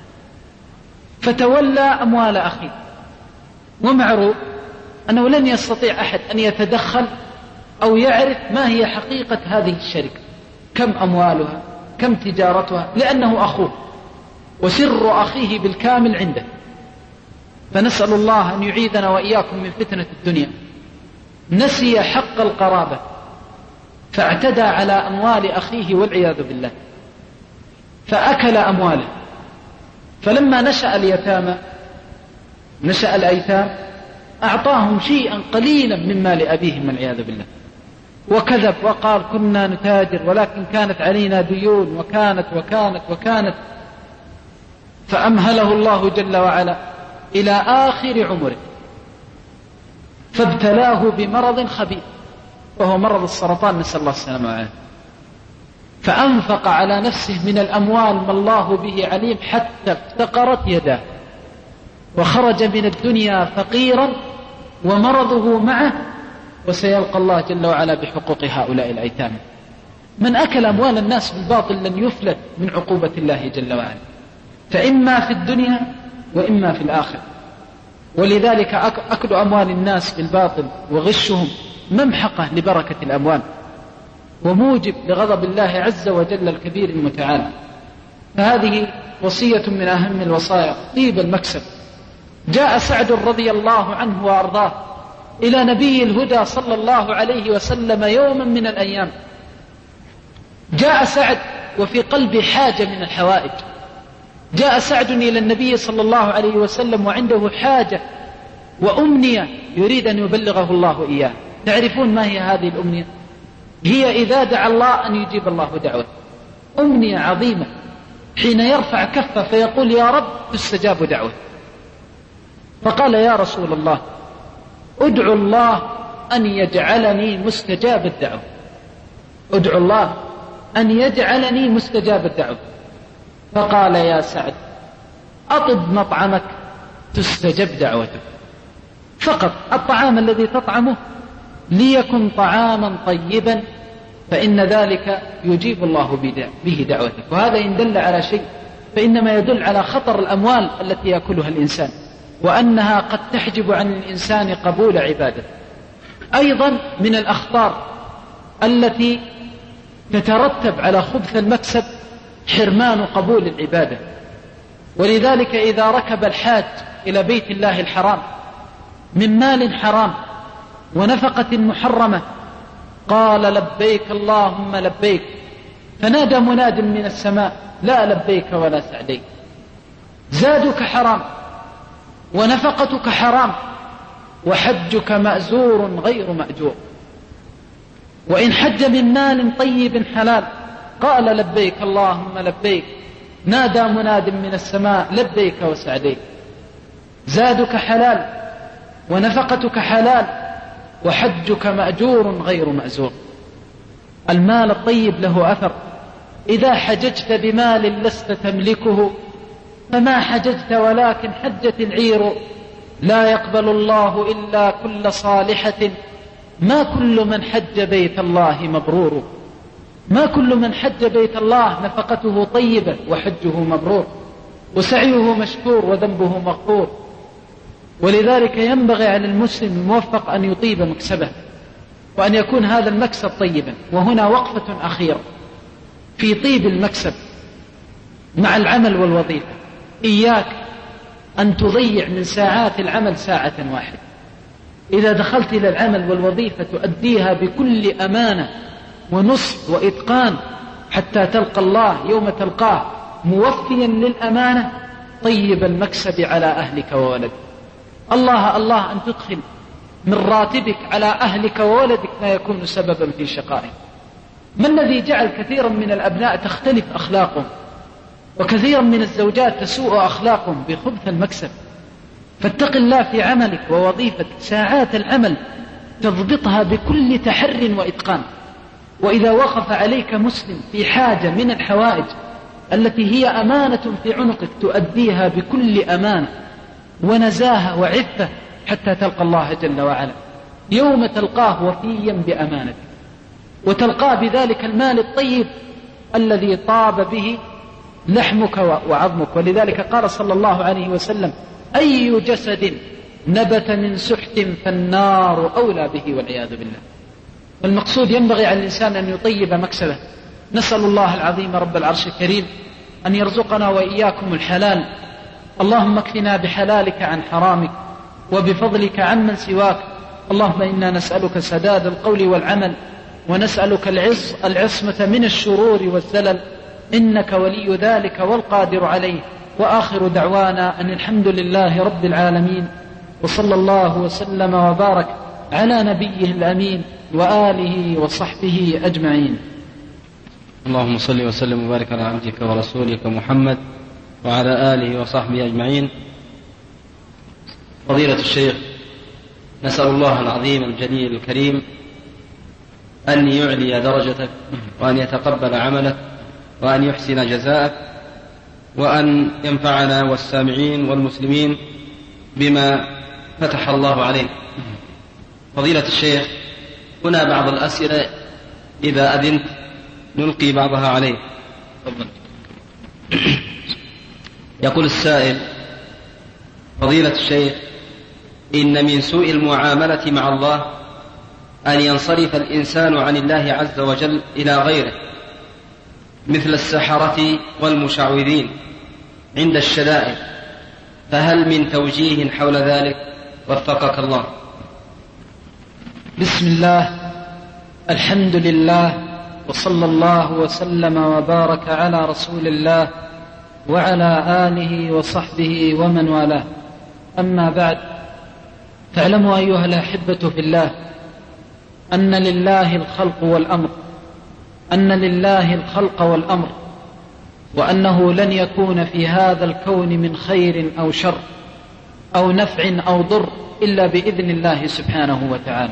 فتولى أموال أخيه، ومعروف أنه لن يستطيع أحد أن يتدخل أو يعرف ما هي حقيقة هذه الشركة، كم أموالها، كم تجارتها، لأنه أخوه وسر أخيه بالكامل عنده. فنسأل الله أن يعيذنا وإياكم من فتنة الدنيا. نسي حق القرابة فاعتدى على أموال أخيه والعياذ بالله، فأكل أمواله. فلما نشأ اليتامى نشأ الأيتام أعطاهم شيئا قليلا من مال أبيهم والعياذ بالله، وكذب وقال كنا نتاجر ولكن كانت علينا ديون وكانت وكانت وكانت، فأمهله الله جل وعلا إلى آخر عمره، فابتلاه بمرض خبيث وهو مرض السرطان، نسأل الله السلامة والعافية. فأنفق على نفسه من الأموال ما الله به عليم حتى افتقرت يداه، وخرج من الدنيا فقيرا ومرضه معه، وسيلقى الله جل وعلا بحقوق هؤلاء الأيتام. من أكل أموال الناس بالباطل لن يفلت من عقوبة الله جل وعلا، فإما في الدنيا وإما في الآخرة. ولذلك أكل أموال الناس بالباطل وغشهم ممحقة لبركة الأموال، وموجب لغضب الله عز وجل الكبير المتعال. فهذه وصية من أهم الوصايا، طيب المكسب. جاء سعد رضي الله عنه وأرضاه إلى نبي الهدى صلى الله عليه وسلم يوما من الأيام. جاء سعد وفي قلبه حاجة من الحوائج. جاء سعد إلى النبي صلى الله عليه وسلم وعنده حاجة وأمنية يريد أن يبلغه الله إياه. تعرفون ما هي هذه الأمنية؟ هي إذا دعا الله أن يجيب الله دعوته. أمنية عظيمة، حين يرفع كفه فيقول يا رب تستجاب دعوته. فقال يا رسول الله ادعو الله أن يجعلني مستجاب الدعوة، ادعو الله أن يجعلني مستجاب الدعوة. فقال يا سعد أطب مطعمك تستجب دعوتك، فقط الطعام الذي تطعمه ليكن طعاما طيبا، فإن ذلك يجيب الله به دعوتك. وهذا إن دل على شيء فإنما يدل على خطر الأموال التي يأكلها الإنسان، وأنها قد تحجب عن الإنسان قبول عبادته. أيضا من الأخطار التي تترتب على خبث المكسب حرمان قبول العبادة. ولذلك إذا ركب الحاج إلى بيت الله الحرام من مال حرام ونفقة محرمة قال لبيك اللهم لبيك، فنادى مناد من السماء لا لبيك ولا سعديك، زادك حرام ونفقتك حرام وحجك مأزور غير مأجور. وإن حج من مال طيب حلال قال لبيك اللهم لبيك، نادى مناد من السماء لبيك وسعديك، زادك حلال ونفقتك حلال وحجك مأجور غير مأزور. المال الطيب له أثر. إذا حججت بمال لست تملكه فما حججت ولكن حجت العير، لا يقبل الله إلا كل صالحة، ما كل من حج بيت الله مبرور. ما كل من حج بيت الله نفقته طيبة وحجه مبرور وسعيه مشكور وذنبه مغفور. ولذلك ينبغي على المسلم الموفق أن يطيب مكسبه وأن يكون هذا المكسب طيبا. وهنا وقفة أخيرة في طيب المكسب مع العمل والوظيفة. إياك أن تضيع من ساعات العمل ساعة واحدة. إذا دخلت إلى العمل والوظيفة تؤديها بكل أمانة ونصح وإتقان حتى تلقى الله يوم تلقاه موفيا للأمانة طيب المكسب على أهلك وولدك. الله الله أن تدخل من راتبك على أهلك وولدك ما يكون سببا في شقائك. ما الذي جعل كثيرا من الأبناء تختلف أخلاقهم وكثيرا من الزوجات تسوء أخلاقهم؟ بخبث المكسب. فاتق الله في عملك ووظيفتك، ساعات العمل تضبطها بكل تحر وإتقان. وإذا وقف عليك مسلم في حاجة من الحوائج التي هي أمانة في عنقك تؤديها بكل أمانة ونزاهة وعفة حتى تلقى الله جل وعلا يوم تلقاه وفيا بأمانتك، وتلقاه بذلك المال الطيب الذي طاب به لحمك وعظمك. ولذلك قال صلى الله عليه وسلم: أي جسد نبت من سحت فالنار أولى به والعياذ بالله. المقصود ينبغي على الإنسان أن يطيب مكسبه. نسأل الله العظيم رب العرش الكريم أن يرزقنا وإياكم الحلال. اللهم اكفنا بحلالك عن حرامك وبفضلك عمن سواك. اللهم إنا نسألك سداد القول والعمل، ونسألك العص العصمة من الشرور والزلل، إنك ولي ذلك والقادر عليه. وآخر دعوانا أن الحمد لله رب العالمين، وصلى الله وسلم وبارك على نبيه الأمين وآله وصحبه أجمعين. اللهم صل وسلم وبارك على عبدك ورسولك محمد وعلى آله وصحبه أجمعين. فضيلة الشيخ، نسأل الله العظيم الجليل الكريم أن يعلي درجتك وأن يتقبل عملك وأن يحسن جزاءك وأن ينفعنا والسامعين والمسلمين بما فتح الله عليك. فضيلة الشيخ، هنا بعض الأسئلة إذا أذنت نلقي بعضها عليه. يقول السائل: فضيلة الشيخ، إن من سوء المعاملة مع الله أن ينصرف الإنسان عن الله عز وجل إلى غيره مثل السحرة والمشعوذين عند الشدائد، فهل من توجيه حول ذلك؟ وفقك الله. بسم الله، الحمد لله، وصلى الله وسلم وبارك على رسول الله وعلى آله وصحبه ومن والاه. أما بعد، فاعلموا أيها الأحبة في الله أن لله الخلق والأمر أن لله الخلق والأمر وأنه لن يكون في هذا الكون من خير أو شر أو نفع أو ضر إلا بإذن الله سبحانه وتعالى.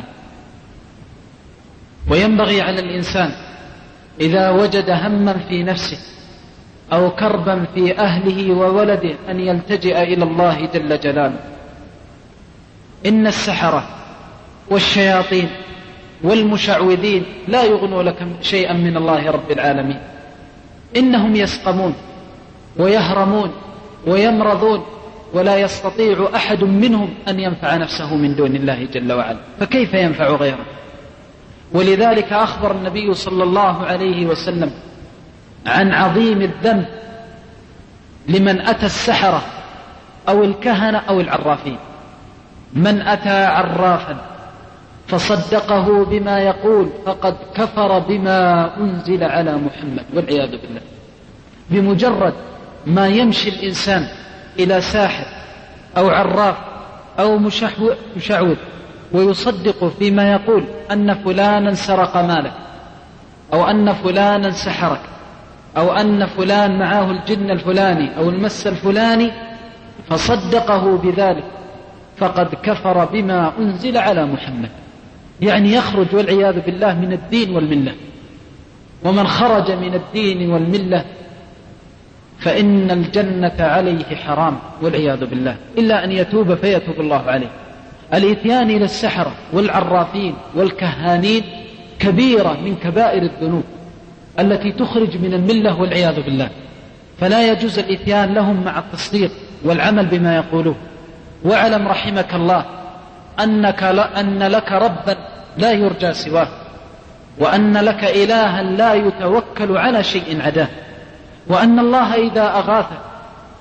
وينبغي على الإنسان إذا وجد هما في نفسه أو كربا في أهله وولده أن يلتجئ إلى الله جل جلاله. إن السحرة والشياطين والمشعوذين لا يغنوا لك شيئا من الله رب العالمين. إنهم يسقمون ويهرمون ويمرضون، ولا يستطيع أحد منهم أن ينفع نفسه من دون الله جل وعلا، فكيف ينفع غيره؟ ولذلك أخبر النبي صلى الله عليه وسلم عن عظيم الذنب لمن أتى السحرة أو الكهنة أو العرافين. من أتى عرافا فصدقه بما يقول فقد كفر بما أنزل على محمد والعياذ بالله. بمجرد ما يمشي الإنسان إلى ساحر أو عراف أو مشعوذ ويصدق فيما يقول أن فلانا سرق مالك أو أن فلانا سحرك أو أن فلان معه الجن الفلاني أو المس الفلاني، فصدقه بذلك فقد كفر بما أنزل على محمد، يعني يخرج والعياذ بالله من الدين والملة. ومن خرج من الدين والملة فإن الجنة عليه حرام والعياذ بالله، إلا أن يتوب فيتوب الله عليه. الإتيان إلى السحرة والعرافين والكهانين كبيرة من كبائر الذنوب التي تخرج من الملة والعياذ بالله، فلا يجوز الإتيان لهم مع التصديق والعمل بما يقولون. واعلم رحمك الله أنك أن لك ربا لا يرجى سواه، وأن لك إلها لا يتوكل على شيء عداه، وأن الله إذا أغاثك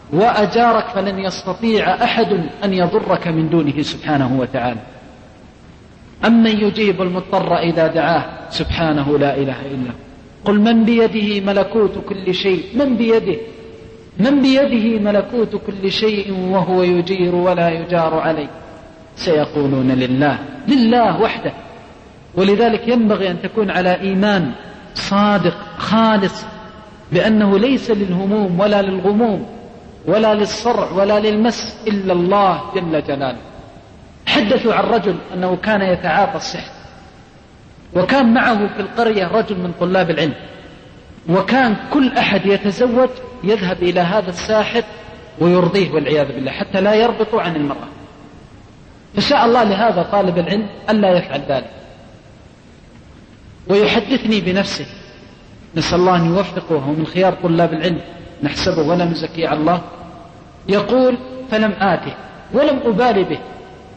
وأجارك فلن يستطيع أحد أن يضرك من دونه سبحانه وتعالى. أمن يجيب المضطر إذا دعاه سبحانه لا إله إلا هو. قل من بيده ملكوت كل شيء، من بيده من بيده ملكوت كل شيء وهو يجير ولا يجار عليه. سيقولون لله، لله وحده. ولذلك ينبغي أن تكون على إيمان صادق خالص بأنه ليس للهموم ولا للغموم ولا للصرع ولا للمس إلا الله جل جلاله. حدثوا عن رجل أنه كان يتعاطى السحر، وكان معه في القرية رجل من طلاب العلم، وكان كل أحد يتزوج يذهب إلى هذا الساحر ويرضيه والعياذ بالله حتى لا يربطوا عن المرأة. فشاء الله لهذا طالب العلم ألا يفعل ذلك، ويحدثني بنفسه، نسأل الله أن يوفقه، وهو من خيار طلاب العلم نحسبه ولا نزكي على الله. يقول فلم آته ولم أبالي به،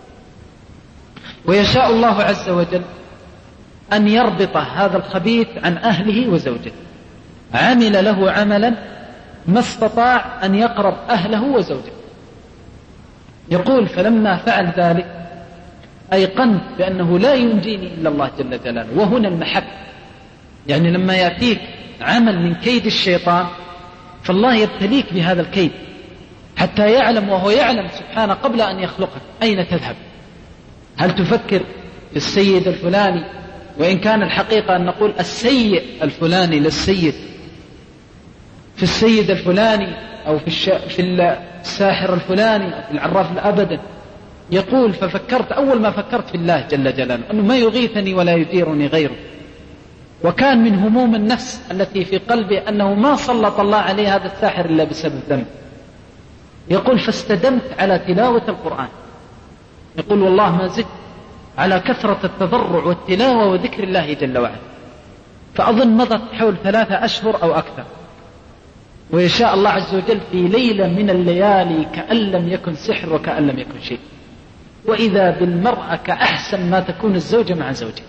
ويشاء الله عز وجل أن يربط هذا الخبيث عن أهله وزوجه. عمل له عملا ما استطاع أن يقرب أهله وزوجه. يقول فلما فعل ذلك أيقنت بأنه لا ينجيني إلا الله جل جلاله. وهنا المحك، يعني لما يأتيك عمل من كيد الشيطان فالله يبتليك بهذا الكيد حتى يعلم، وهو يعلم سبحانه قبل أن يخلقك أين تذهب. هل تفكر في السيد الفلاني، وإن كان الحقيقة أن نقول السيء الفلاني للسيد، في السيد الفلاني أو في, الش... في الساحر الفلاني أو في العراف الأبدا. يقول ففكرت أول ما فكرت في الله جل جلاله أنه ما يغيثني ولا يديرني غيره. وكان من هموم النفس التي في قلبي أنه ما سلط الله عليه هذا الساحر إلا بسبب ذنب. يقول فاستدمت على تلاوة القرآن. يقول والله ما زدت على كثرة التضرع والتلاوة وذكر الله جل وعلا، فأظن مضت حول ثلاثة أشهر أو أكثر. ويشاء الله عز وجل في ليلة من الليالي كأن لم يكن سحر وكأن لم يكن شيء، وإذا بالمرأة كأحسن ما تكون الزوجة مع زوجها.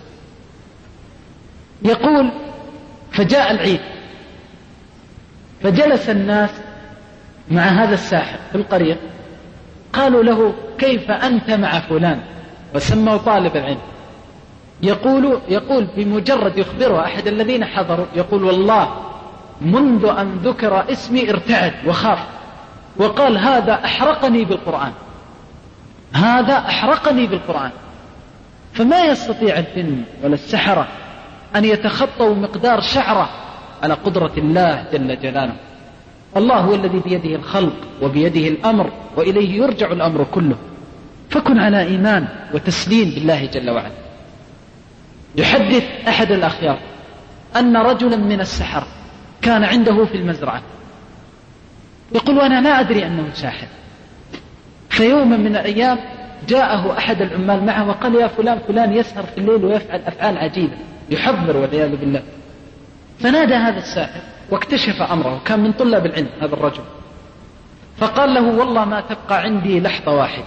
يقول فجاء العيد فجلس الناس مع هذا الساحر في القرية، قالوا له كيف أنت مع فلان، وسموا طالب العلم. يقول يقول بمجرد يخبره أحد الذين حضروا، يقول والله منذ أن ذكر اسمي ارتعد وخاف وقال هذا أحرقني بالقرآن، هذا أحرقني بالقرآن. فما يستطيع الجن ولا السحرة أن يتخطوا مقدار شعرة على قدرة الله جل جلاله. الله هو الذي بيده الخلق وبيده الأمر وإليه يرجع الأمر كله. فكن على إيمان وتسليم بالله جل وعلا. يحدث أحد الأخيار أن رجلا من السحر كان عنده في المزرعة، يقول وأنا لا أدري أنه ساحر. فيوما من الأيام جاءه أحد العمال معه وقال يا فلان فلان يسهر في الليل ويفعل أفعال عجيبة، يحذر والعياذ بالله. فنادى هذا الساحر واكتشف أمره، كان من طلاب العلم هذا الرجل، فقال له والله ما تبقى عندي لحظة واحدة.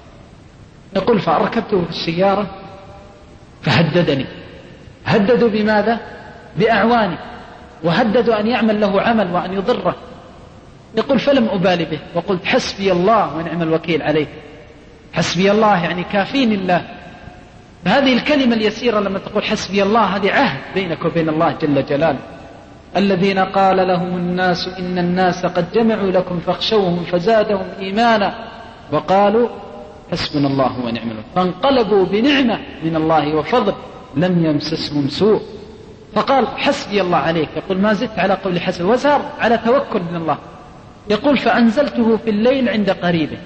يقول فأركبته في السيارة فهددني. هددوا بماذا؟ بأعوانه، وهددوا أن يعمل له عمل وأن يضره. يقول فلم أبالي به وقلت حسبي الله ونعم الوكيل عليه. حسبي الله يعني كافين الله. هذه الكلمة اليسيرة لما تقول حسبي الله هذه عهد بينك وبين الله جل جلاله. الذين قال لهم الناس إن الناس قد جمعوا لكم فاخشوهم فزادهم إيمانا وقالوا حسبنا الله ونعم الوكيل، فانقلبوا بنعمة من الله وفضل لم يمسسهم سوء. فقال حسبي الله عليك. يقول ما زدت على قول حسب وزار على توكل من الله. يقول فأنزلته في الليل عند قريبه.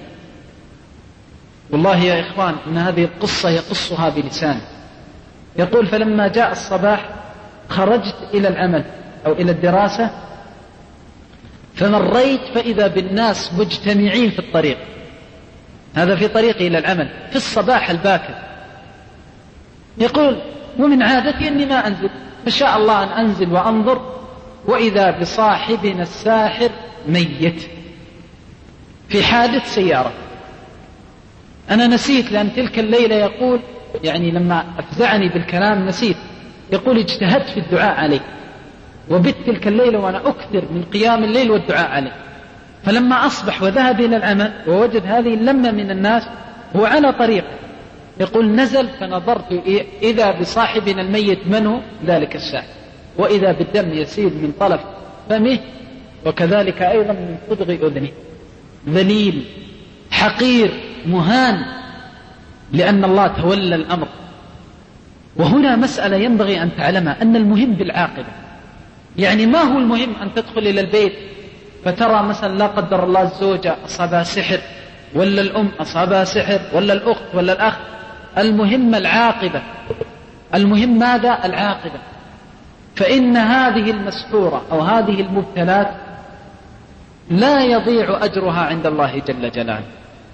والله يا إخوان إن هذه القصة يقصها بلسانه. يقول فلما جاء الصباح خرجت إلى العمل أو إلى الدراسة، فمريت فإذا بالناس مجتمعين في الطريق، هذا في طريقي إلى العمل في الصباح الباكر. يقول ومن عادتي أني ما أنزل، فشاء الله أن أنزل وأنظر وإذا بصاحبنا الساحر ميت في حادث سيارة. أنا نسيت لأن تلك الليلة يقول يعني لما أفزعني بالكلام نسيت. يقول اجتهدت في الدعاء عليه وبت تلك الليلة وأنا أكثر من قيام الليل والدعاء عليه. فلما أصبح وذهب إلى العمل ووجد هذه اللمة من الناس هو على طريقه، يقول نزل فنظرت إذا بصاحبنا الميت من هو؟ ذلك السائل، وإذا بالدم يسيل من طرف فمه وكذلك أيضا من صدغ أذنه. ذليل حقير مهان لأن الله تولى الأمر. وهنا مسألة ينبغي أن تعلمها، أن المهم بالعاقبة. يعني ما هو المهم أن تدخل إلى البيت فترى مثلا لا قدر الله الزوجة أصابها سحر، ولا الأم أصابها سحر، ولا الأخت ولا الأخ. المهم العاقبة. المهم ماذا؟ العاقبة. فإن هذه المسحورة أو هذه المبتلات لا يضيع أجرها عند الله جل جلاله،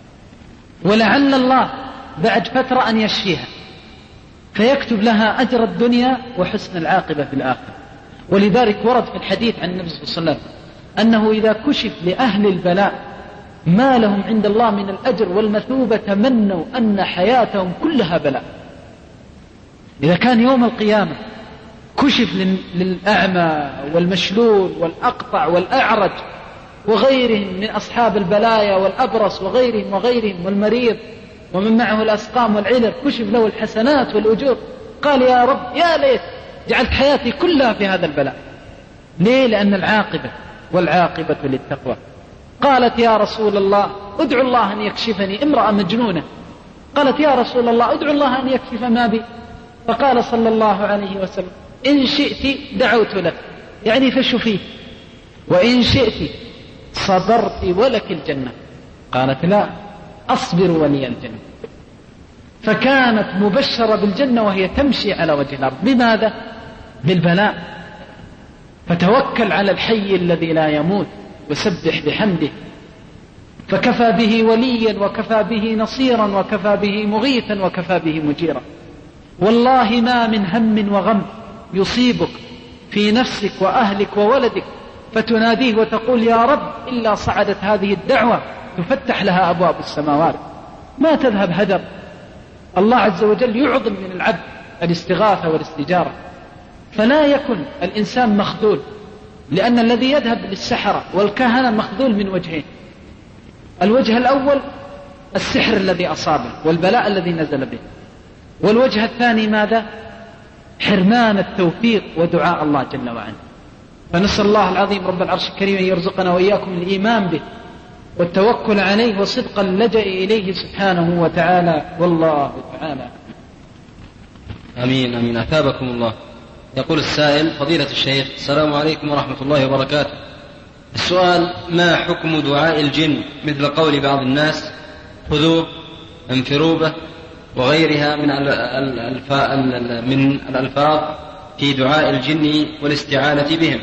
ولعل الله بعد فترة أن يشفيها فيكتب لها أجر الدنيا وحسن العاقبة في الآخرة. ولذلك ورد في الحديث عن النبي صلى الله عليه وسلم أنه إذا كشف لأهل البلاء ما لهم عند الله من الأجر والمثوبة تمنوا أن حياتهم كلها بلاء. إذا كان يوم القيامة كشف للأعمى والمشلول والأقطع والأعرج وغيرهم من أصحاب البلايا والأبرص وغيرهم وغيرهم والمريض ومن معه الأسقام والعلر، كشف له الحسنات والأجور، قال يا رب يا ليت جعلت حياتي كلها في هذا البلاء. ليه؟ لأن العاقبة، والعاقبة للتقوى. قالت يا رسول الله ادعو الله أن يكشفني، امرأة مجنونة قالت يا رسول الله ادعو الله أن يكشف ما بي، فقال صلى الله عليه وسلم إن شئت دعوت لك، يعني فشفيه، وإن شئت صبرت ولك الجنة. قالت لا أصبر ولي الجنة. فكانت مبشرة بالجنة وهي تمشي على وجه الأرض. بماذا؟ بالبلاء. فتوكل على الحي الذي لا يموت وسبح بحمده، فكفى به وليا وكفى به نصيرا وكفى به مغيثا وكفى به مجيرا. والله ما من هم وغم يصيبك في نفسك وأهلك وولدك فتناديه وتقول يا رب إلا صعدت هذه الدعوة تفتح لها أبواب السماوات، ما تذهب هدر. الله عز وجل يعظم من العبد الاستغاثة والاستجارة. فلا يكن الإنسان مخذول، لأن الذي يذهب للسحرة والكهنة مخذول من وجهين. الوجه الأول السحر الذي أصابه والبلاء الذي نزل به، والوجه الثاني ماذا؟ حرمان التوفيق ودعاء الله جل وعلا. فنسأل الله العظيم رب العرش الكريم أن يرزقنا وإياكم الإيمان به والتوكل عليه وصدق اللجأ إليه سبحانه وتعالى، والله تعالى. أمين أمين. أثابكم الله. يقول السائل فضيلة الشيخ السلام عليكم ورحمة الله وبركاته. السؤال: ما حكم دعاء الجن مثل قول بعض الناس خذوه انفروا به وغيرها من من الألفاظ في دعاء الجن والاستعانة بهم؟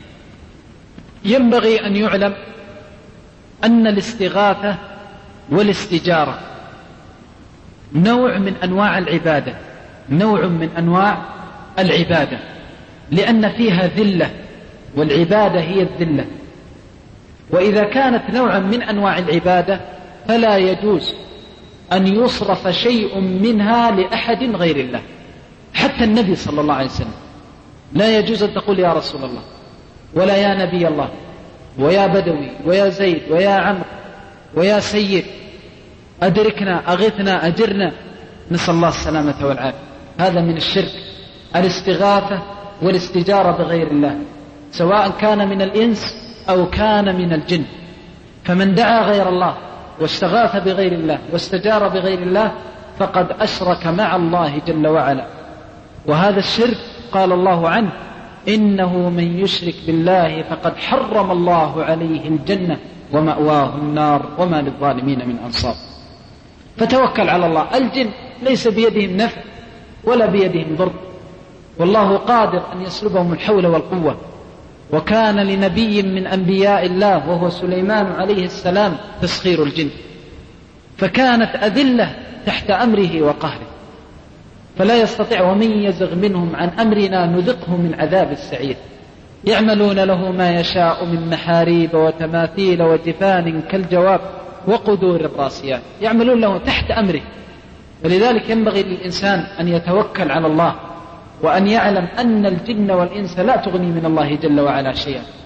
ينبغي أن يعلم أن الاستغاثة والاستجارة نوع من أنواع العبادة، نوع من أنواع العبادة، لأن فيها ذلة، والعبادة هي الذلة. وإذا كانت نوعا من أنواع العبادة فلا يجوز أن يصرف شيء منها لأحد غير الله. حتى النبي صلى الله عليه وسلم لا يجوز أن تقول يا رسول الله، ولا يا نبي الله، ويا بدوي، ويا زيد، ويا عمرو، ويا سيد، أدركنا، أغثنا، أجرنا، نسأل الله السلامة والعافية. هذا من الشرك، الاستغاثة والاستجارة بغير الله، سواء كان من الإنس أو كان من الجن. فمن دعا غير الله واستغاث بغير الله واستجار بغير الله فقد أشرك مع الله جل وعلا، وهذا الشرك قال الله عنه إنه من يشرك بالله فقد حرم الله عليه الجنة ومأواه النار وما للظالمين من أنصار. فتوكل على الله. الجن ليس بيدهم نفع ولا بيدهم ضر، والله قادر أن يسلبهم الحول والقوة. وكان لنبي من أنبياء الله وهو سليمان عليه السلام تسخير الجن، فكانت أذلة تحت أمره وقهره، فلا يستطيع. ومن يزغ منهم عن أمرنا نذقه من عذاب السعير. يعملون له ما يشاء من محاريب وتماثيل وجفان كالجواب وقدور الراسيات، يعملون له تحت أمره. ولذلك ينبغي للإنسان أن يتوكل على الله، وأن يعلم أن الجن والإنس لا تغني من الله جل وعلا شيئا،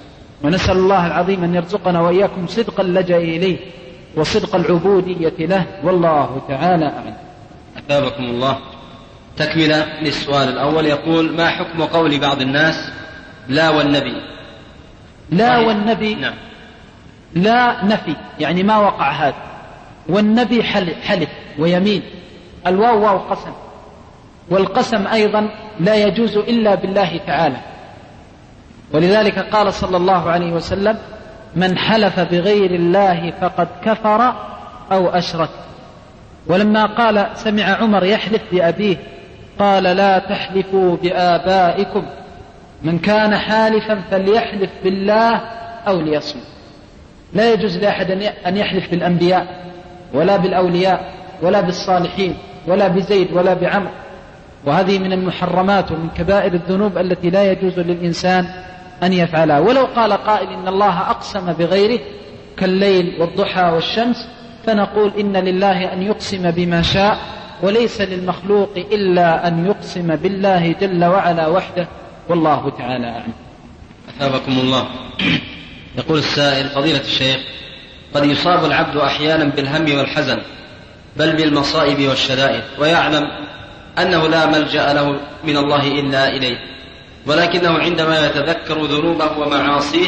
ونسأل الله العظيم أن يرزقنا وإياكم صدق اللجأ إليه وصدق العبودية له، والله تعالى أعلم. أثابكم الله. تكملة للسؤال الأول، يقول: ما حكم قول بعض الناس لا والنبي؟ لا والنبي. نعم. لا نفي، يعني ما وقع هذا، والنبي حلف ويمين، الواو واو قسم، والقسم أيضا لا يجوز إلا بالله تعالى، ولذلك قال صلى الله عليه وسلم: من حلف بغير الله فقد كفر أو أشرك. ولما قال سمع عمر يحلف بأبيه قال: لا تحلفوا بآبائكم، من كان حالفا فليحلف بالله أو ليصمت. لا يجوز لأحد أن يحلف بالأنبياء ولا بالأولياء ولا بالصالحين ولا بزيد ولا بعمر، وهذه من المحرمات ومن كبائر الذنوب التي لا يجوز للإنسان أن يفعلها. ولو قال قائل إن الله أقسم بغيره كالليل والضحى والشمس، فنقول إن لله أن يقسم بما شاء، وليس للمخلوق إلا أن يقسم بالله جل وعلا وحده، والله تعالى أعلم. أثابكم الله. يقول السائل: فضيلة الشيخ، قد يصاب العبد أحيانا بالهم والحزن بل بالمصائب والشدائد، ويعلم أنه لا ملجأ له من الله إلا إليه، ولكنه عندما يتذكر ذنوبه ومعاصيه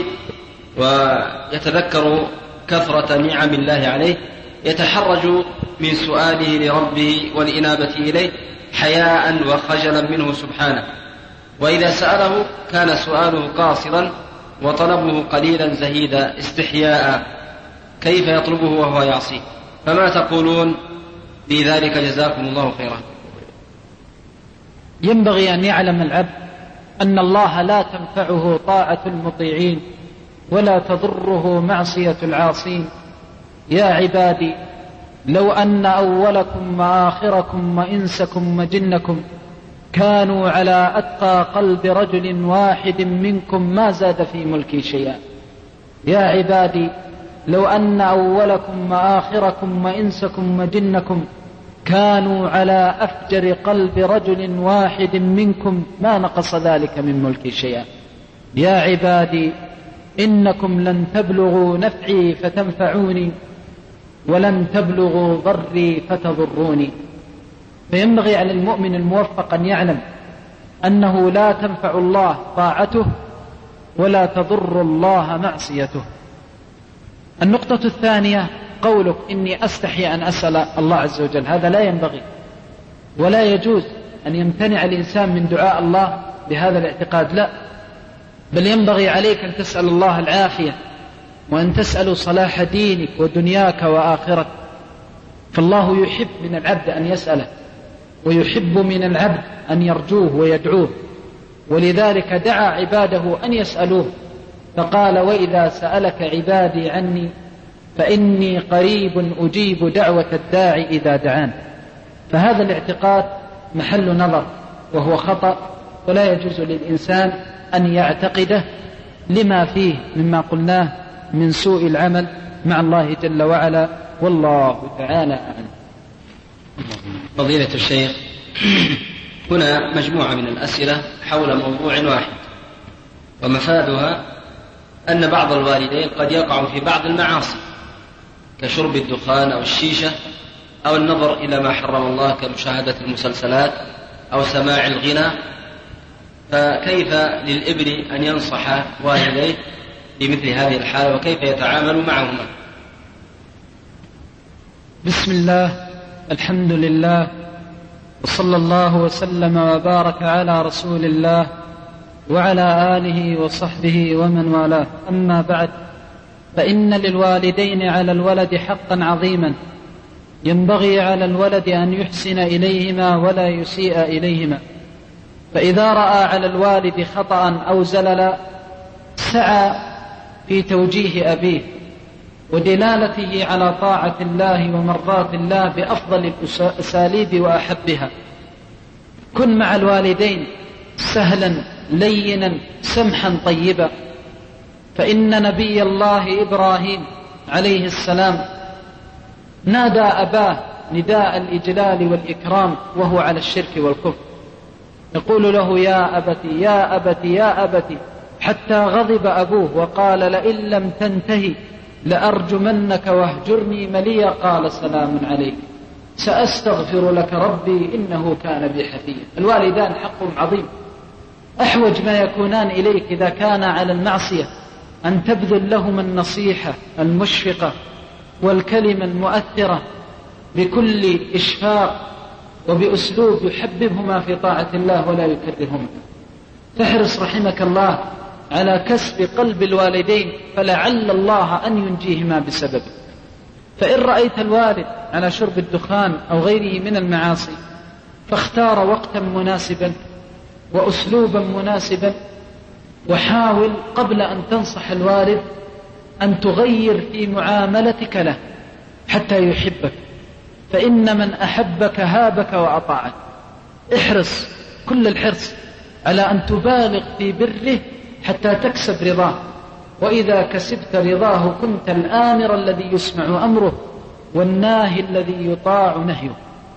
ويتذكر كثرة نعم الله عليه يتحرج من سؤاله لربه والإنابة إليه حياء وخجلا منه سبحانه، وإذا سأله كان سؤاله قاصرا وطلبه قليلا زهيدا استحياء، كيف يطلبه وهو يعصيه؟ فما تقولون في ذلك؟ جزاكم الله خيرا. ينبغي أن يعلم العبد أن الله لا تنفعه طاعة المطيعين ولا تضره معصية العاصين. يا عبادي لو أن أولكم وآخركم وإنسكم وجنكم كانوا على أتقى قلب رجل واحد منكم ما زاد في ملكي شيئا. يا عبادي لو أن أولكم وآخركم وإنسكم وجنكم كانوا على أفجر قلب رجل واحد منكم ما نقص ذلك من ملكي شيئا. يا عبادي إنكم لن تبلغوا نفعي فتنفعوني ولن تبلغوا ضري فتضروني. فينبغي على المؤمن الموفق أن يعلم أنه لا تنفع الله طاعته ولا تضر الله معصيته. النقطة الثانية قولك إني أستحي أن أسأل الله عز وجل، هذا لا ينبغي ولا يجوز أن يمتنع الإنسان من دعاء الله بهذا الاعتقاد، لا، بل ينبغي عليك أن تسأل الله العافية وأن تسأل صلاح دينك ودنياك وآخرتك، فالله يحب من العبد أن يسأله ويحب من العبد أن يرجوه ويدعوه، ولذلك دعا عباده أن يسألوه فقال: وإذا سألك عبادي عني فإني قريب أجيب دعوة الداعي إذا دعان. فهذا الاعتقاد محل نظر وهو خطأ، ولا يجوز للإنسان أن يعتقده لما فيه مما قلناه من سوء العمل مع الله جل وعلا، والله تعالى أعلم. فضيلة الشيخ، هنا مجموعة من الأسئلة حول موضوع واحد، ومفادها أن بعض الوالدين قد يقع في بعض المعاصي كشرب الدخان أو الشيشة أو النظر إلى ما حرم الله كمشاهدة المسلسلات أو سماع الغنى، فكيف للابن أن ينصح والديه بمثل هذه الحالة وكيف يتعامل معهما؟ بسم الله، الحمد لله، وصلى الله وسلم وبارك على رسول الله وعلى آله وصحبه ومن والاه. أما بعد، فإن للوالدين على الولد حقا عظيما ينبغي على الولد أن يحسن إليهما ولا يسيء إليهما، فإذا رأى على الوالد خطأ أو زللا سعى في توجيه أبيه ودلالته على طاعة الله ومرضاة الله بأفضل الأساليب وأحبها. كن مع الوالدين سهلا لينا سمحا طيبا، فإن نبي الله إبراهيم عليه السلام نادى أباه نداء الإجلال والإكرام وهو على الشرك والكفر، يقول له: يا أبتي يا أبتي يا أبتي حتى غضب أبوه وقال لئن لم تنتهي لأرجمنك واهجرني مليا. قال سلام عليك سأستغفر لك ربي إنه كان بي حفيا. الوالدان حقهم عظيم، أحوج ما يكونان إليك إذا كان على المعصية أن تبذل لهم النصيحة المشفقة والكلمة المؤثرة بكل إشفاق وبأسلوب يحببهما في طاعة الله ولا يكرههما. فاحرص رحمك الله على كسب قلب الوالدين، فلعل الله أن ينجيهما بسبب. فإن رأيت الوالد على شرب الدخان أو غيره من المعاصي فاختار وقتا مناسبا وأسلوبا مناسبا، وحاول قبل أن تنصح الوالد أن تغير في معاملتك له حتى يحبك، فإن من أحبك هابك وأطاعك. احرص كل الحرص على أن تبالغ في بره حتى تكسب رضاه، وإذا كسبت رضاه كنت الآمر الذي يسمع أمره والناهي الذي يطاع نهيه.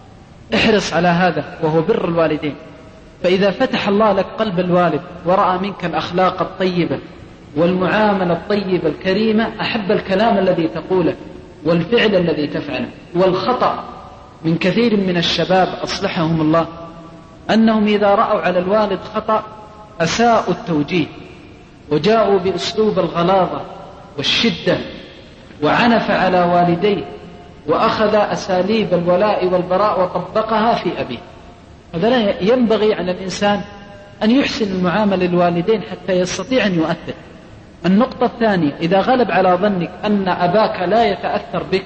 احرص على هذا وهو بر الوالدين. فإذا فتح الله لك قلب الوالد ورأى منك الأخلاق الطيبة والمعاملة الطيبة الكريمة، أحب الكلام الذي تقوله والفعل الذي تفعله. والخطأ من كثير من الشباب أصلحهم الله أنهم إذا رأوا على الوالد خطأ أساءوا التوجيه وجاءوا بأسلوب الغلاظة والشدة وعنف على والديه وأخذ أساليب الولاء والبراء وطبقها في أبيه. هذا لا ينبغي على الإنسان أن يحسن المعاملة للوالدين حتى يستطيع أن يؤثر. النقطة الثانية، إذا غلب على ظنك أن أباك لا يتأثر بك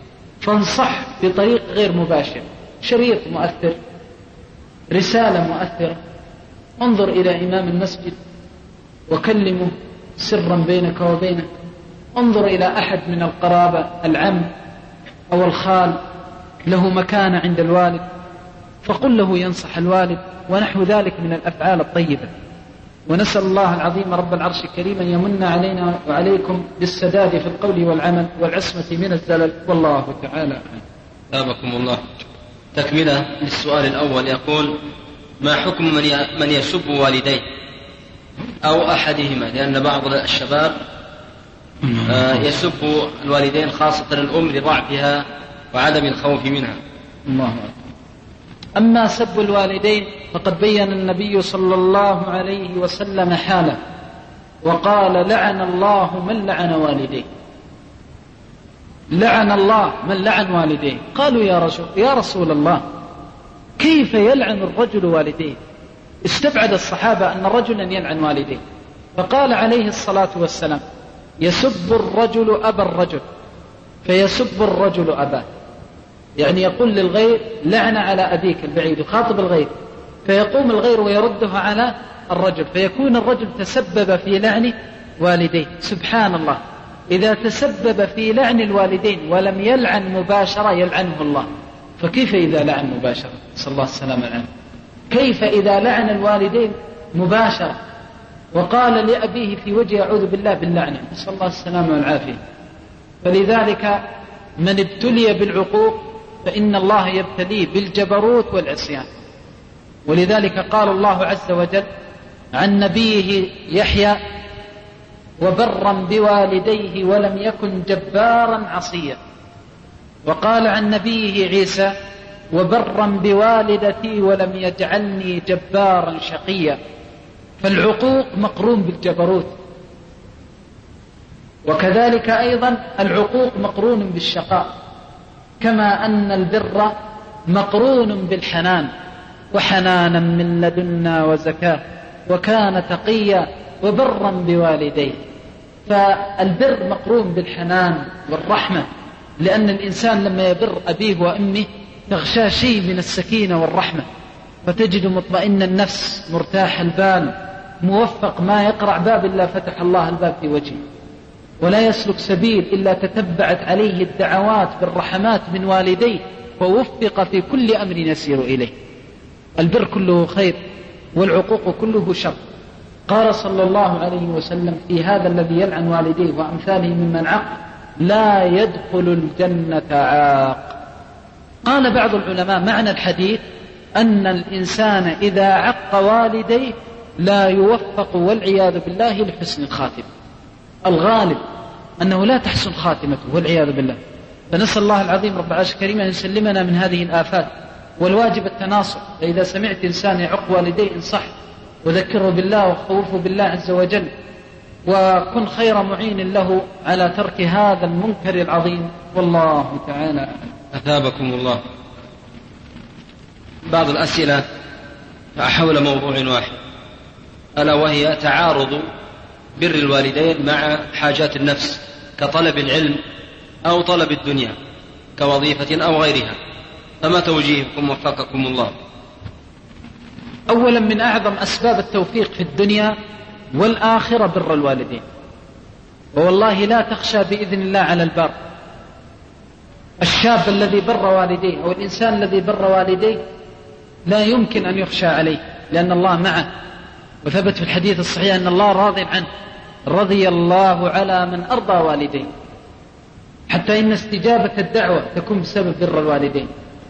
فانصح بطريق غير مباشر، شريط مؤثر، رسالة مؤثرة، انظر إلى إمام المسجد وكلمه سرا بينك وبينه، انظر إلى أحد من القرابة العم أو الخال له مكانة عند الوالد فقل له ينصح الوالد، ونحو ذلك من الأفعال الطيبة. ونسأل الله العظيم رب العرش الكريم أن يمن علينا وعليكم بالسداد في القول والعمل والعصمة من الزلل، والله تعالى أعلم. أثابكم الله. تكملة للسؤال الأول يقول: ما حكم من يسب والديه أو أحدهما؟ لأن بعض الشباب يسب الوالدين خاصة الأم لضعفها وعدم الخوف منها. الله أكبر. أما سب الوالدين فقد بين النبي صلى الله عليه وسلم حاله وقال: لعن الله من لعن والديه. لعن الله من لعن والديه. قالوا يا رسول, يا رسول الله كيف يلعن الرجل والديه؟ استبعد الصحابة أن رجلا يلعن والديه، فقال عليه الصلاة والسلام: يسب الرجل أبا الرجل فيسب الرجل أباه، يعني يقول للغير لعن على أبيك البعيد، يخاطب الغير فيقوم الغير ويردها على الرجل، فيكون الرجل تسبب في لعن والديه. سبحان الله، إذا تسبب في لعن الوالدين ولم يلعن مباشرة يلعنه الله، فكيف إذا لعن مباشرة؟ صلى الله السلام عليه. كيف إذا لعن الوالدين مباشرة وقال لأبيه في وجه أعوذ بالله باللعنة؟ نسأل الله السلامة والعافية. فلذلك من ابتلي بالعقوق فإن الله يبتليه بالجبروت والعصيان. ولذلك قال الله عز وجل عن نبيه يحيى: وبرا بوالديه ولم يكن جبارا عصيا. وقال عن نبيه عيسى: وبرا بوالدتي ولم يجعلني جبارا شقيا. فالعقوق مقرون بالجبروت، وكذلك أيضا العقوق مقرون بالشقاء، كما أن البر مقرون بالحنان، وحنانا من لدنا وزكاة وكان تقيا وبرا بوالديه. فالبر مقرون بالحنان والرحمة، لأن الإنسان لما يبر أبيه وأمه تغشى شيء من السكينة والرحمة، فتجد مطمئن النفس مرتاح البال موفق، ما يقرع باب إلا فتح الله الباب في وجهه، ولا يسلك سبيل إلا تتبعت عليه الدعوات بالرحمات من والديه ووفق في كل أمر يسير إليه. البر كله خير والعقوق كله شر. قال صلى الله عليه وسلم في هذا الذي يلعن والديه وأمثاله ممن عق: لا يدخل الجنة عاق. قال بعض العلماء معنى الحديث أن الإنسان إذا عق والديه لا يوفق والعياذ بالله لحسن الخاتمة. الغالب أنه لا تحسن خاتمته والعياذ بالله. فنسأل الله العظيم رب العرش الكريم أن يسلمنا من هذه الآفات. والواجب التناصح، فإذا سمعت إنسان يعق والديه انصح وذكره بالله وخوفه بالله عز وجل، وكن خير معين له على ترك هذا المنكر العظيم. والله تعالى أثابكم الله. بعض الأسئلة حول موضوع واحد، ألا وهي تعارض بر الوالدين مع حاجات النفس كطلب العلم أو طلب الدنيا كوظيفة أو غيرها، فما توجيهكم وفقكم الله؟ أولا من أعظم أسباب التوفيق في الدنيا والآخرة بر الوالدين، ووالله لا تخشى بإذن الله على البر. الشاب الذي بر والديه أو الإنسان الذي بر والديه لا يمكن أن يخشى عليه، لأن الله معه، وثبت في الحديث الصحيح أن الله راض عنه، رضي الله على من أرضى والديه، حتى إن استجابة الدعوة تكون بسبب بر الوالدين.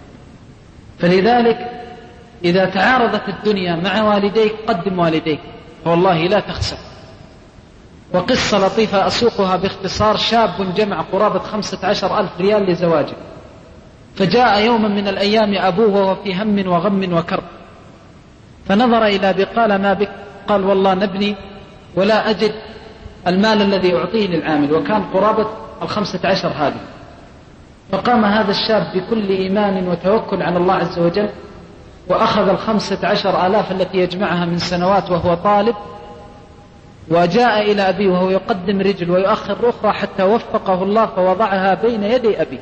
فلذلك إذا تعارضت الدنيا مع والديك قدم والديك، فوالله لا تخسر. وقصة لطيفة أسوقها باختصار: شاب جمع قرابة خمسة عشر ألف ريال لزواجه، فجاء يوما من الأيام أبوه وهو في هم وغم وكرب، فنظر إلى أبي قال: ما بك؟ قال: والله نبني ولا أجد المال الذي أعطيه للعامل، وكان قرابة الخمسة عشر هذه. فقام هذا الشاب بكل إيمان وتوكل على الله عز وجل، وأخذ الخمسة عشر آلاف التي يجمعها من سنوات وهو طالب، وجاء إلى أبيه وهو يقدم رجل ويؤخر أخرى حتى وفقه الله فوضعها بين يدي أبيه.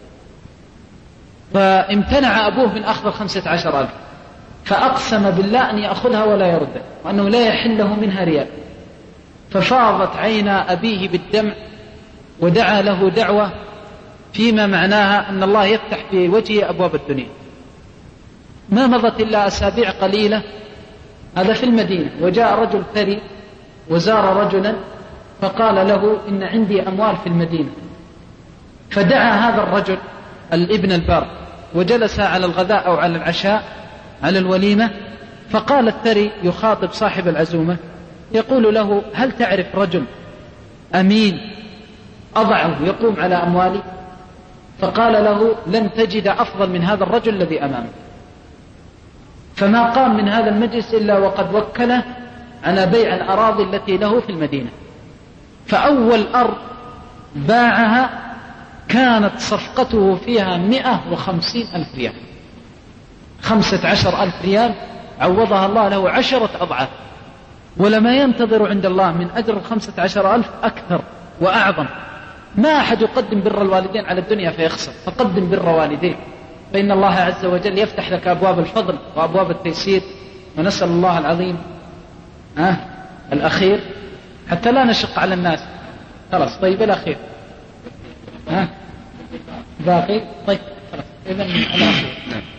فامتنع أبوه من أخذ الخمسة عشر ألف، فأقسم بالله أن يأخذها ولا يردها، وأنه لا يحل له منها ريال. ففاضت عينا أبيه بالدمع، ودعا له دعوة فيما معناها أن الله يفتح في وجهه أبواب الدنيا. ما مضت إلا أسابيع قليلة، هذا في المدينة، وجاء رجل ثري وزار رجلا فقال له: إن عندي أموال في المدينة. فدعا هذا الرجل الابن البار وجلس على الغداء أو على العشاء على الوليمة، فقال الثري يخاطب صاحب العزومة يقول له: هل تعرف رجل أمين أضعه يقوم على أموالي؟ فقال له: لن تجد أفضل من هذا الرجل الذي أمامك. فما قام من هذا المجلس إلا وقد وكله على بيع الأراضي التي له في المدينة. فأول أرض باعها كانت صفقته فيها مئة وخمسين ألف ريال، خمسة عشر ألف ريال عوضها الله له عشرة أضعاف، ولما ينتظر عند الله من أجر الخمسة عشر ألف أكثر وأعظم. ما أحد يقدم بر الوالدين على الدنيا فيخسر، فقدم بر والدين، فإن الله عز وجل يفتح لك أبواب الفضل وأبواب التيسير. ونسأل الله العظيم آه الأخير حتى لا نشق على الناس. خلاص طيب الأخير ها باقي طيب خلاص إذن الأخير.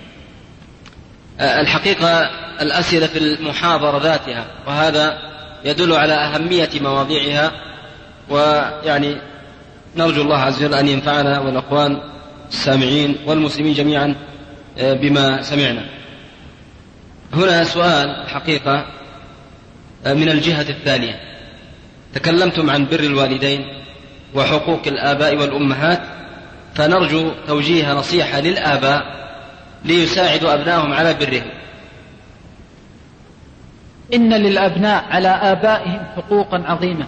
الحقيقة الأسئلة في المحاضرة ذاتها، وهذا يدل على أهمية مواضيعها، ويعني نرجو الله عز وجل أن ينفعنا والأخوان السامعين والمسلمين جميعا بما سمعنا. هنا سؤال حقيقة من الجهة الثانية. تكلمتم عن بر الوالدين وحقوق الآباء والأمهات، فنرجو توجيه نصيحة للآباء ليساعدوا أبنائهم على برهم. إن للأبناء على آبائهم حقوقا عظيمة،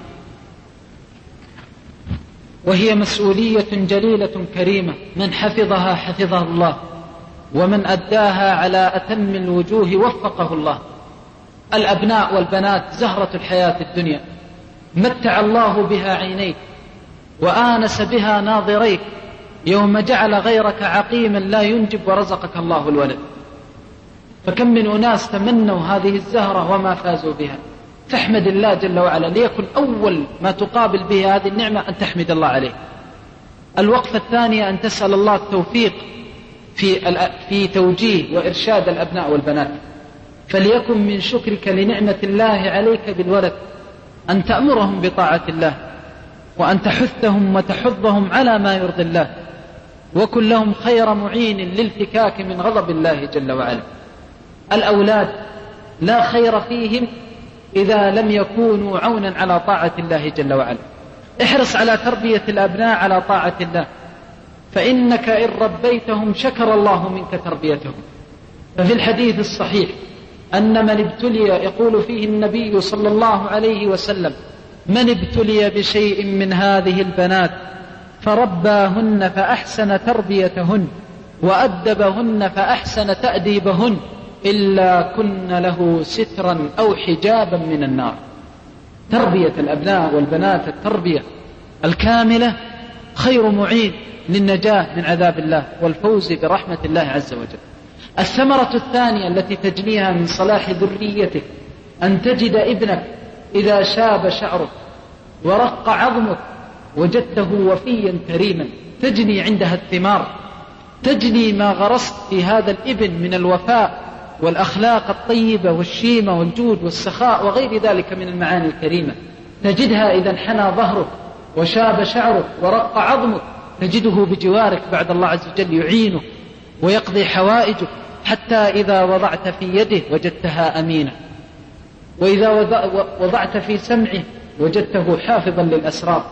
وهي مسؤولية جليلة كريمة، من حفظها حفظه الله، ومن أداها على أتم الوجوه وفقه الله. الأبناء والبنات زهرة الحياة الدنيا، متع الله بها عينيك وآنس بها ناظريك، يوم جعل غيرك عقيما لا ينجب ورزقك الله الولد. فكم من أناس تمنوا هذه الزهرة وما فازوا بها، فاحمد الله جل وعلا، ليكن أول ما تقابل به هذه النعمة أن تحمد الله عليه. الوقفة الثانية أن تسأل الله التوفيق في, في توجيه وإرشاد الأبناء والبنات، فليكن من شكرك لنعمة الله عليك بالولد أن تأمرهم بطاعة الله، وأن تحثهم وتحضهم على ما يرضي الله، وكن لهم خير معين للفكاك من غضب الله جل وعلا. الأولاد لا خير فيهم إذا لم يكونوا عونا على طاعة الله جل وعلا. احرص على تربية الأبناء على طاعة الله، فإنك إن ربيتهم شكر الله منك تربيتهم. ففي الحديث الصحيح أن من ابتلي، يقول فيه النبي صلى الله عليه وسلم: من ابتلي بشيء من هذه البنات فرباهن فأحسن تربيتهن وأدبهن فأحسن تأديبهن إلا كن له سترا أو حجابا من النار. تربية الأبناء والبنات التربية الكاملة خير معين للنجاة من عذاب الله والفوز برحمة الله عز وجل. الثمرة الثانية التي تجنيها من صلاح ذريتك أن تجد ابنك إذا شاب شعرك ورق عظمك وجدته وفيا كريما، تجني عندها الثمار، تجني ما غرست في هذا الابن من الوفاء والأخلاق الطيبة والشيمة والجود والسخاء وغير ذلك من المعاني الكريمة. تجدها إذا انحنى ظهرك وشاب شعرك ورق عظمك، تجده بجوارك بعد الله عز وجل يعينك ويقضي حوائجك، حتى إذا وضعت في يده وجدتها أمينة، وإذا وضعت في سمعه وجدته حافظا للأسرار،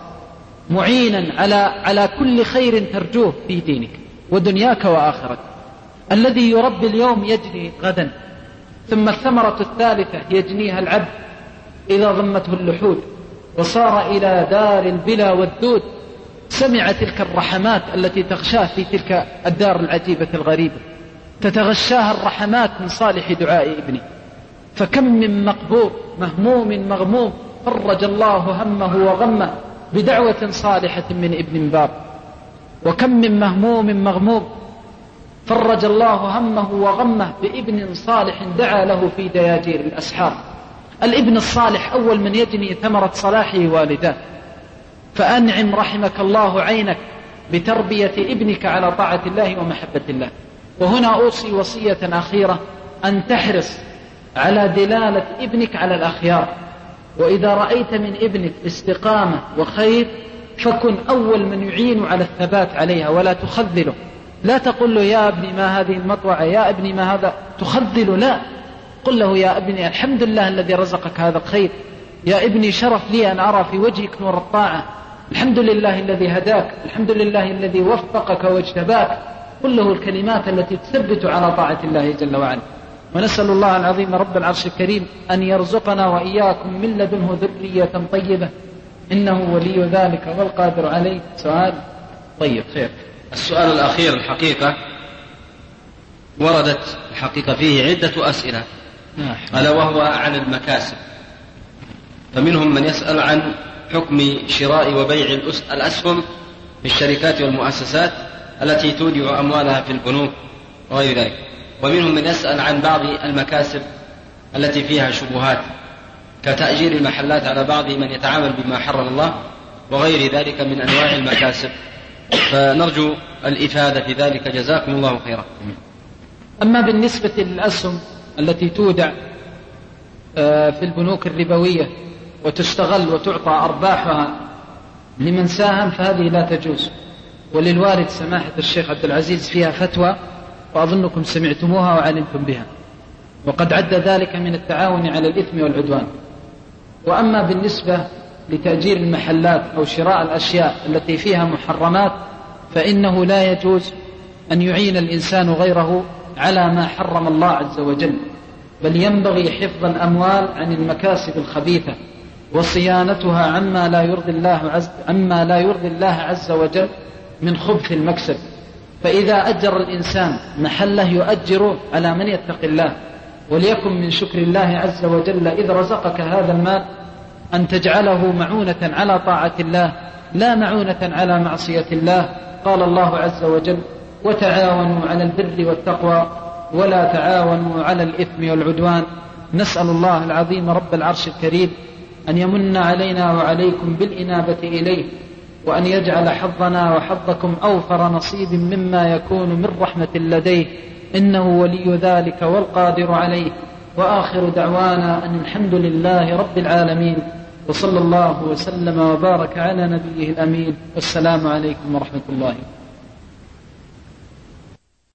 معينا على على كل خير ترجوه في دينك ودنياك وآخرتك. الذي يربي اليوم يجني غدا. ثم الثمرة الثالثة يجنيها العبد إذا ضمته اللحود وصار إلى دار البلا والدود، سمع تلك الرحمات التي تغشاه في تلك الدار العجيبة الغريبة، تتغشاها الرحمات من صالح دعاء ابنه. فكم من مقبور مهموم مغموم فرج الله همه وغمه بدعوة صالحة من ابن باب، وكم من مهموم مغموم فرج الله همه وغمه بابن صالح دعا له في دياجير الأسحار. الابن الصالح أول من يجني ثمرة صلاحه والداه. فأنعم رحمك الله عينك بتربية ابنك على طاعة الله ومحبة الله. وهنا أوصي وصية أخيرة، أن تحرص على دلالة ابنك على الأخيار، وإذا رأيت من ابنك استقامة وخير فكن أول من يعين على الثبات عليها ولا تخذله. لا تقل له يا ابني ما هذه المطوعة، يا ابني ما هذا، تخذله، لا، قل له يا ابني الحمد لله الذي رزقك هذا الخير، يا ابني شرف لي أن أرى في وجهك نور الطاعة، الحمد لله الذي هداك، الحمد لله الذي وفقك واجتباك. قل له الكلمات التي تثبت على طاعة الله جل وعلا. ونسأل الله العظيم رب العرش الكريم أن يرزقنا وإياكم من لدنه ذرية طيبة، إنه ولي ذلك والقادر عليه. سؤال طيب خير. السؤال الأخير الحقيقة وردت الحقيقة فيه عدة أسئلة، ألا وهو عن المكاسب. فمنهم من يسأل عن حكم شراء وبيع الأسهم في الشركات والمؤسسات التي تودع أموالها في البنوك وغير ذلك، ومنهم من يسأل عن بعض المكاسب التي فيها شبهات كتأجير المحلات على بعض من يتعامل بما حرم الله وغير ذلك من أنواع المكاسب، فنرجو الإفادة في ذلك، جزاكم الله خيرا. أما بالنسبة للأسهم التي تودع في البنوك الربوية وتستغل وتعطى أرباحها لمن ساهم فهذه لا تجوز، وللوالد سماحة الشيخ عبد العزيز فيها فتوى وأظنكم سمعتموها وعلمتم بها، وقد عد ذلك من التعاون على الإثم والعدوان. وأما بالنسبة لتأجير المحلات أو شراء الأشياء التي فيها محرمات فإنه لا يجوز أن يعين الإنسان غيره على ما حرم الله عز وجل، بل ينبغي حفظ الأموال عن المكاسب الخبيثة وصيانتها عما لا يرضي الله عز, عما لا يرضي الله عز وجل من خبث المكسب. فإذا أجر الإنسان محله يؤجره على من يتقي الله، وليكن من شكر الله عز وجل إذ رزقك هذا المال أن تجعله معونة على طاعة الله لا معونة على معصية الله. قال الله عز وجل: وتعاونوا على البر والتقوى ولا تعاونوا على الإثم والعدوان. نسأل الله العظيم رب العرش الكريم أن يمن علينا وعليكم بالإنابة إليه، وأن يجعل حظنا وحظكم أوفر نصيب مما يكون من رحمة لديه، إنه ولي ذلك والقادر عليه. وآخر دعوانا أن الحمد لله رب العالمين، وصلى الله وسلم وبارك على نبيه الأمين، والسلام عليكم ورحمة الله.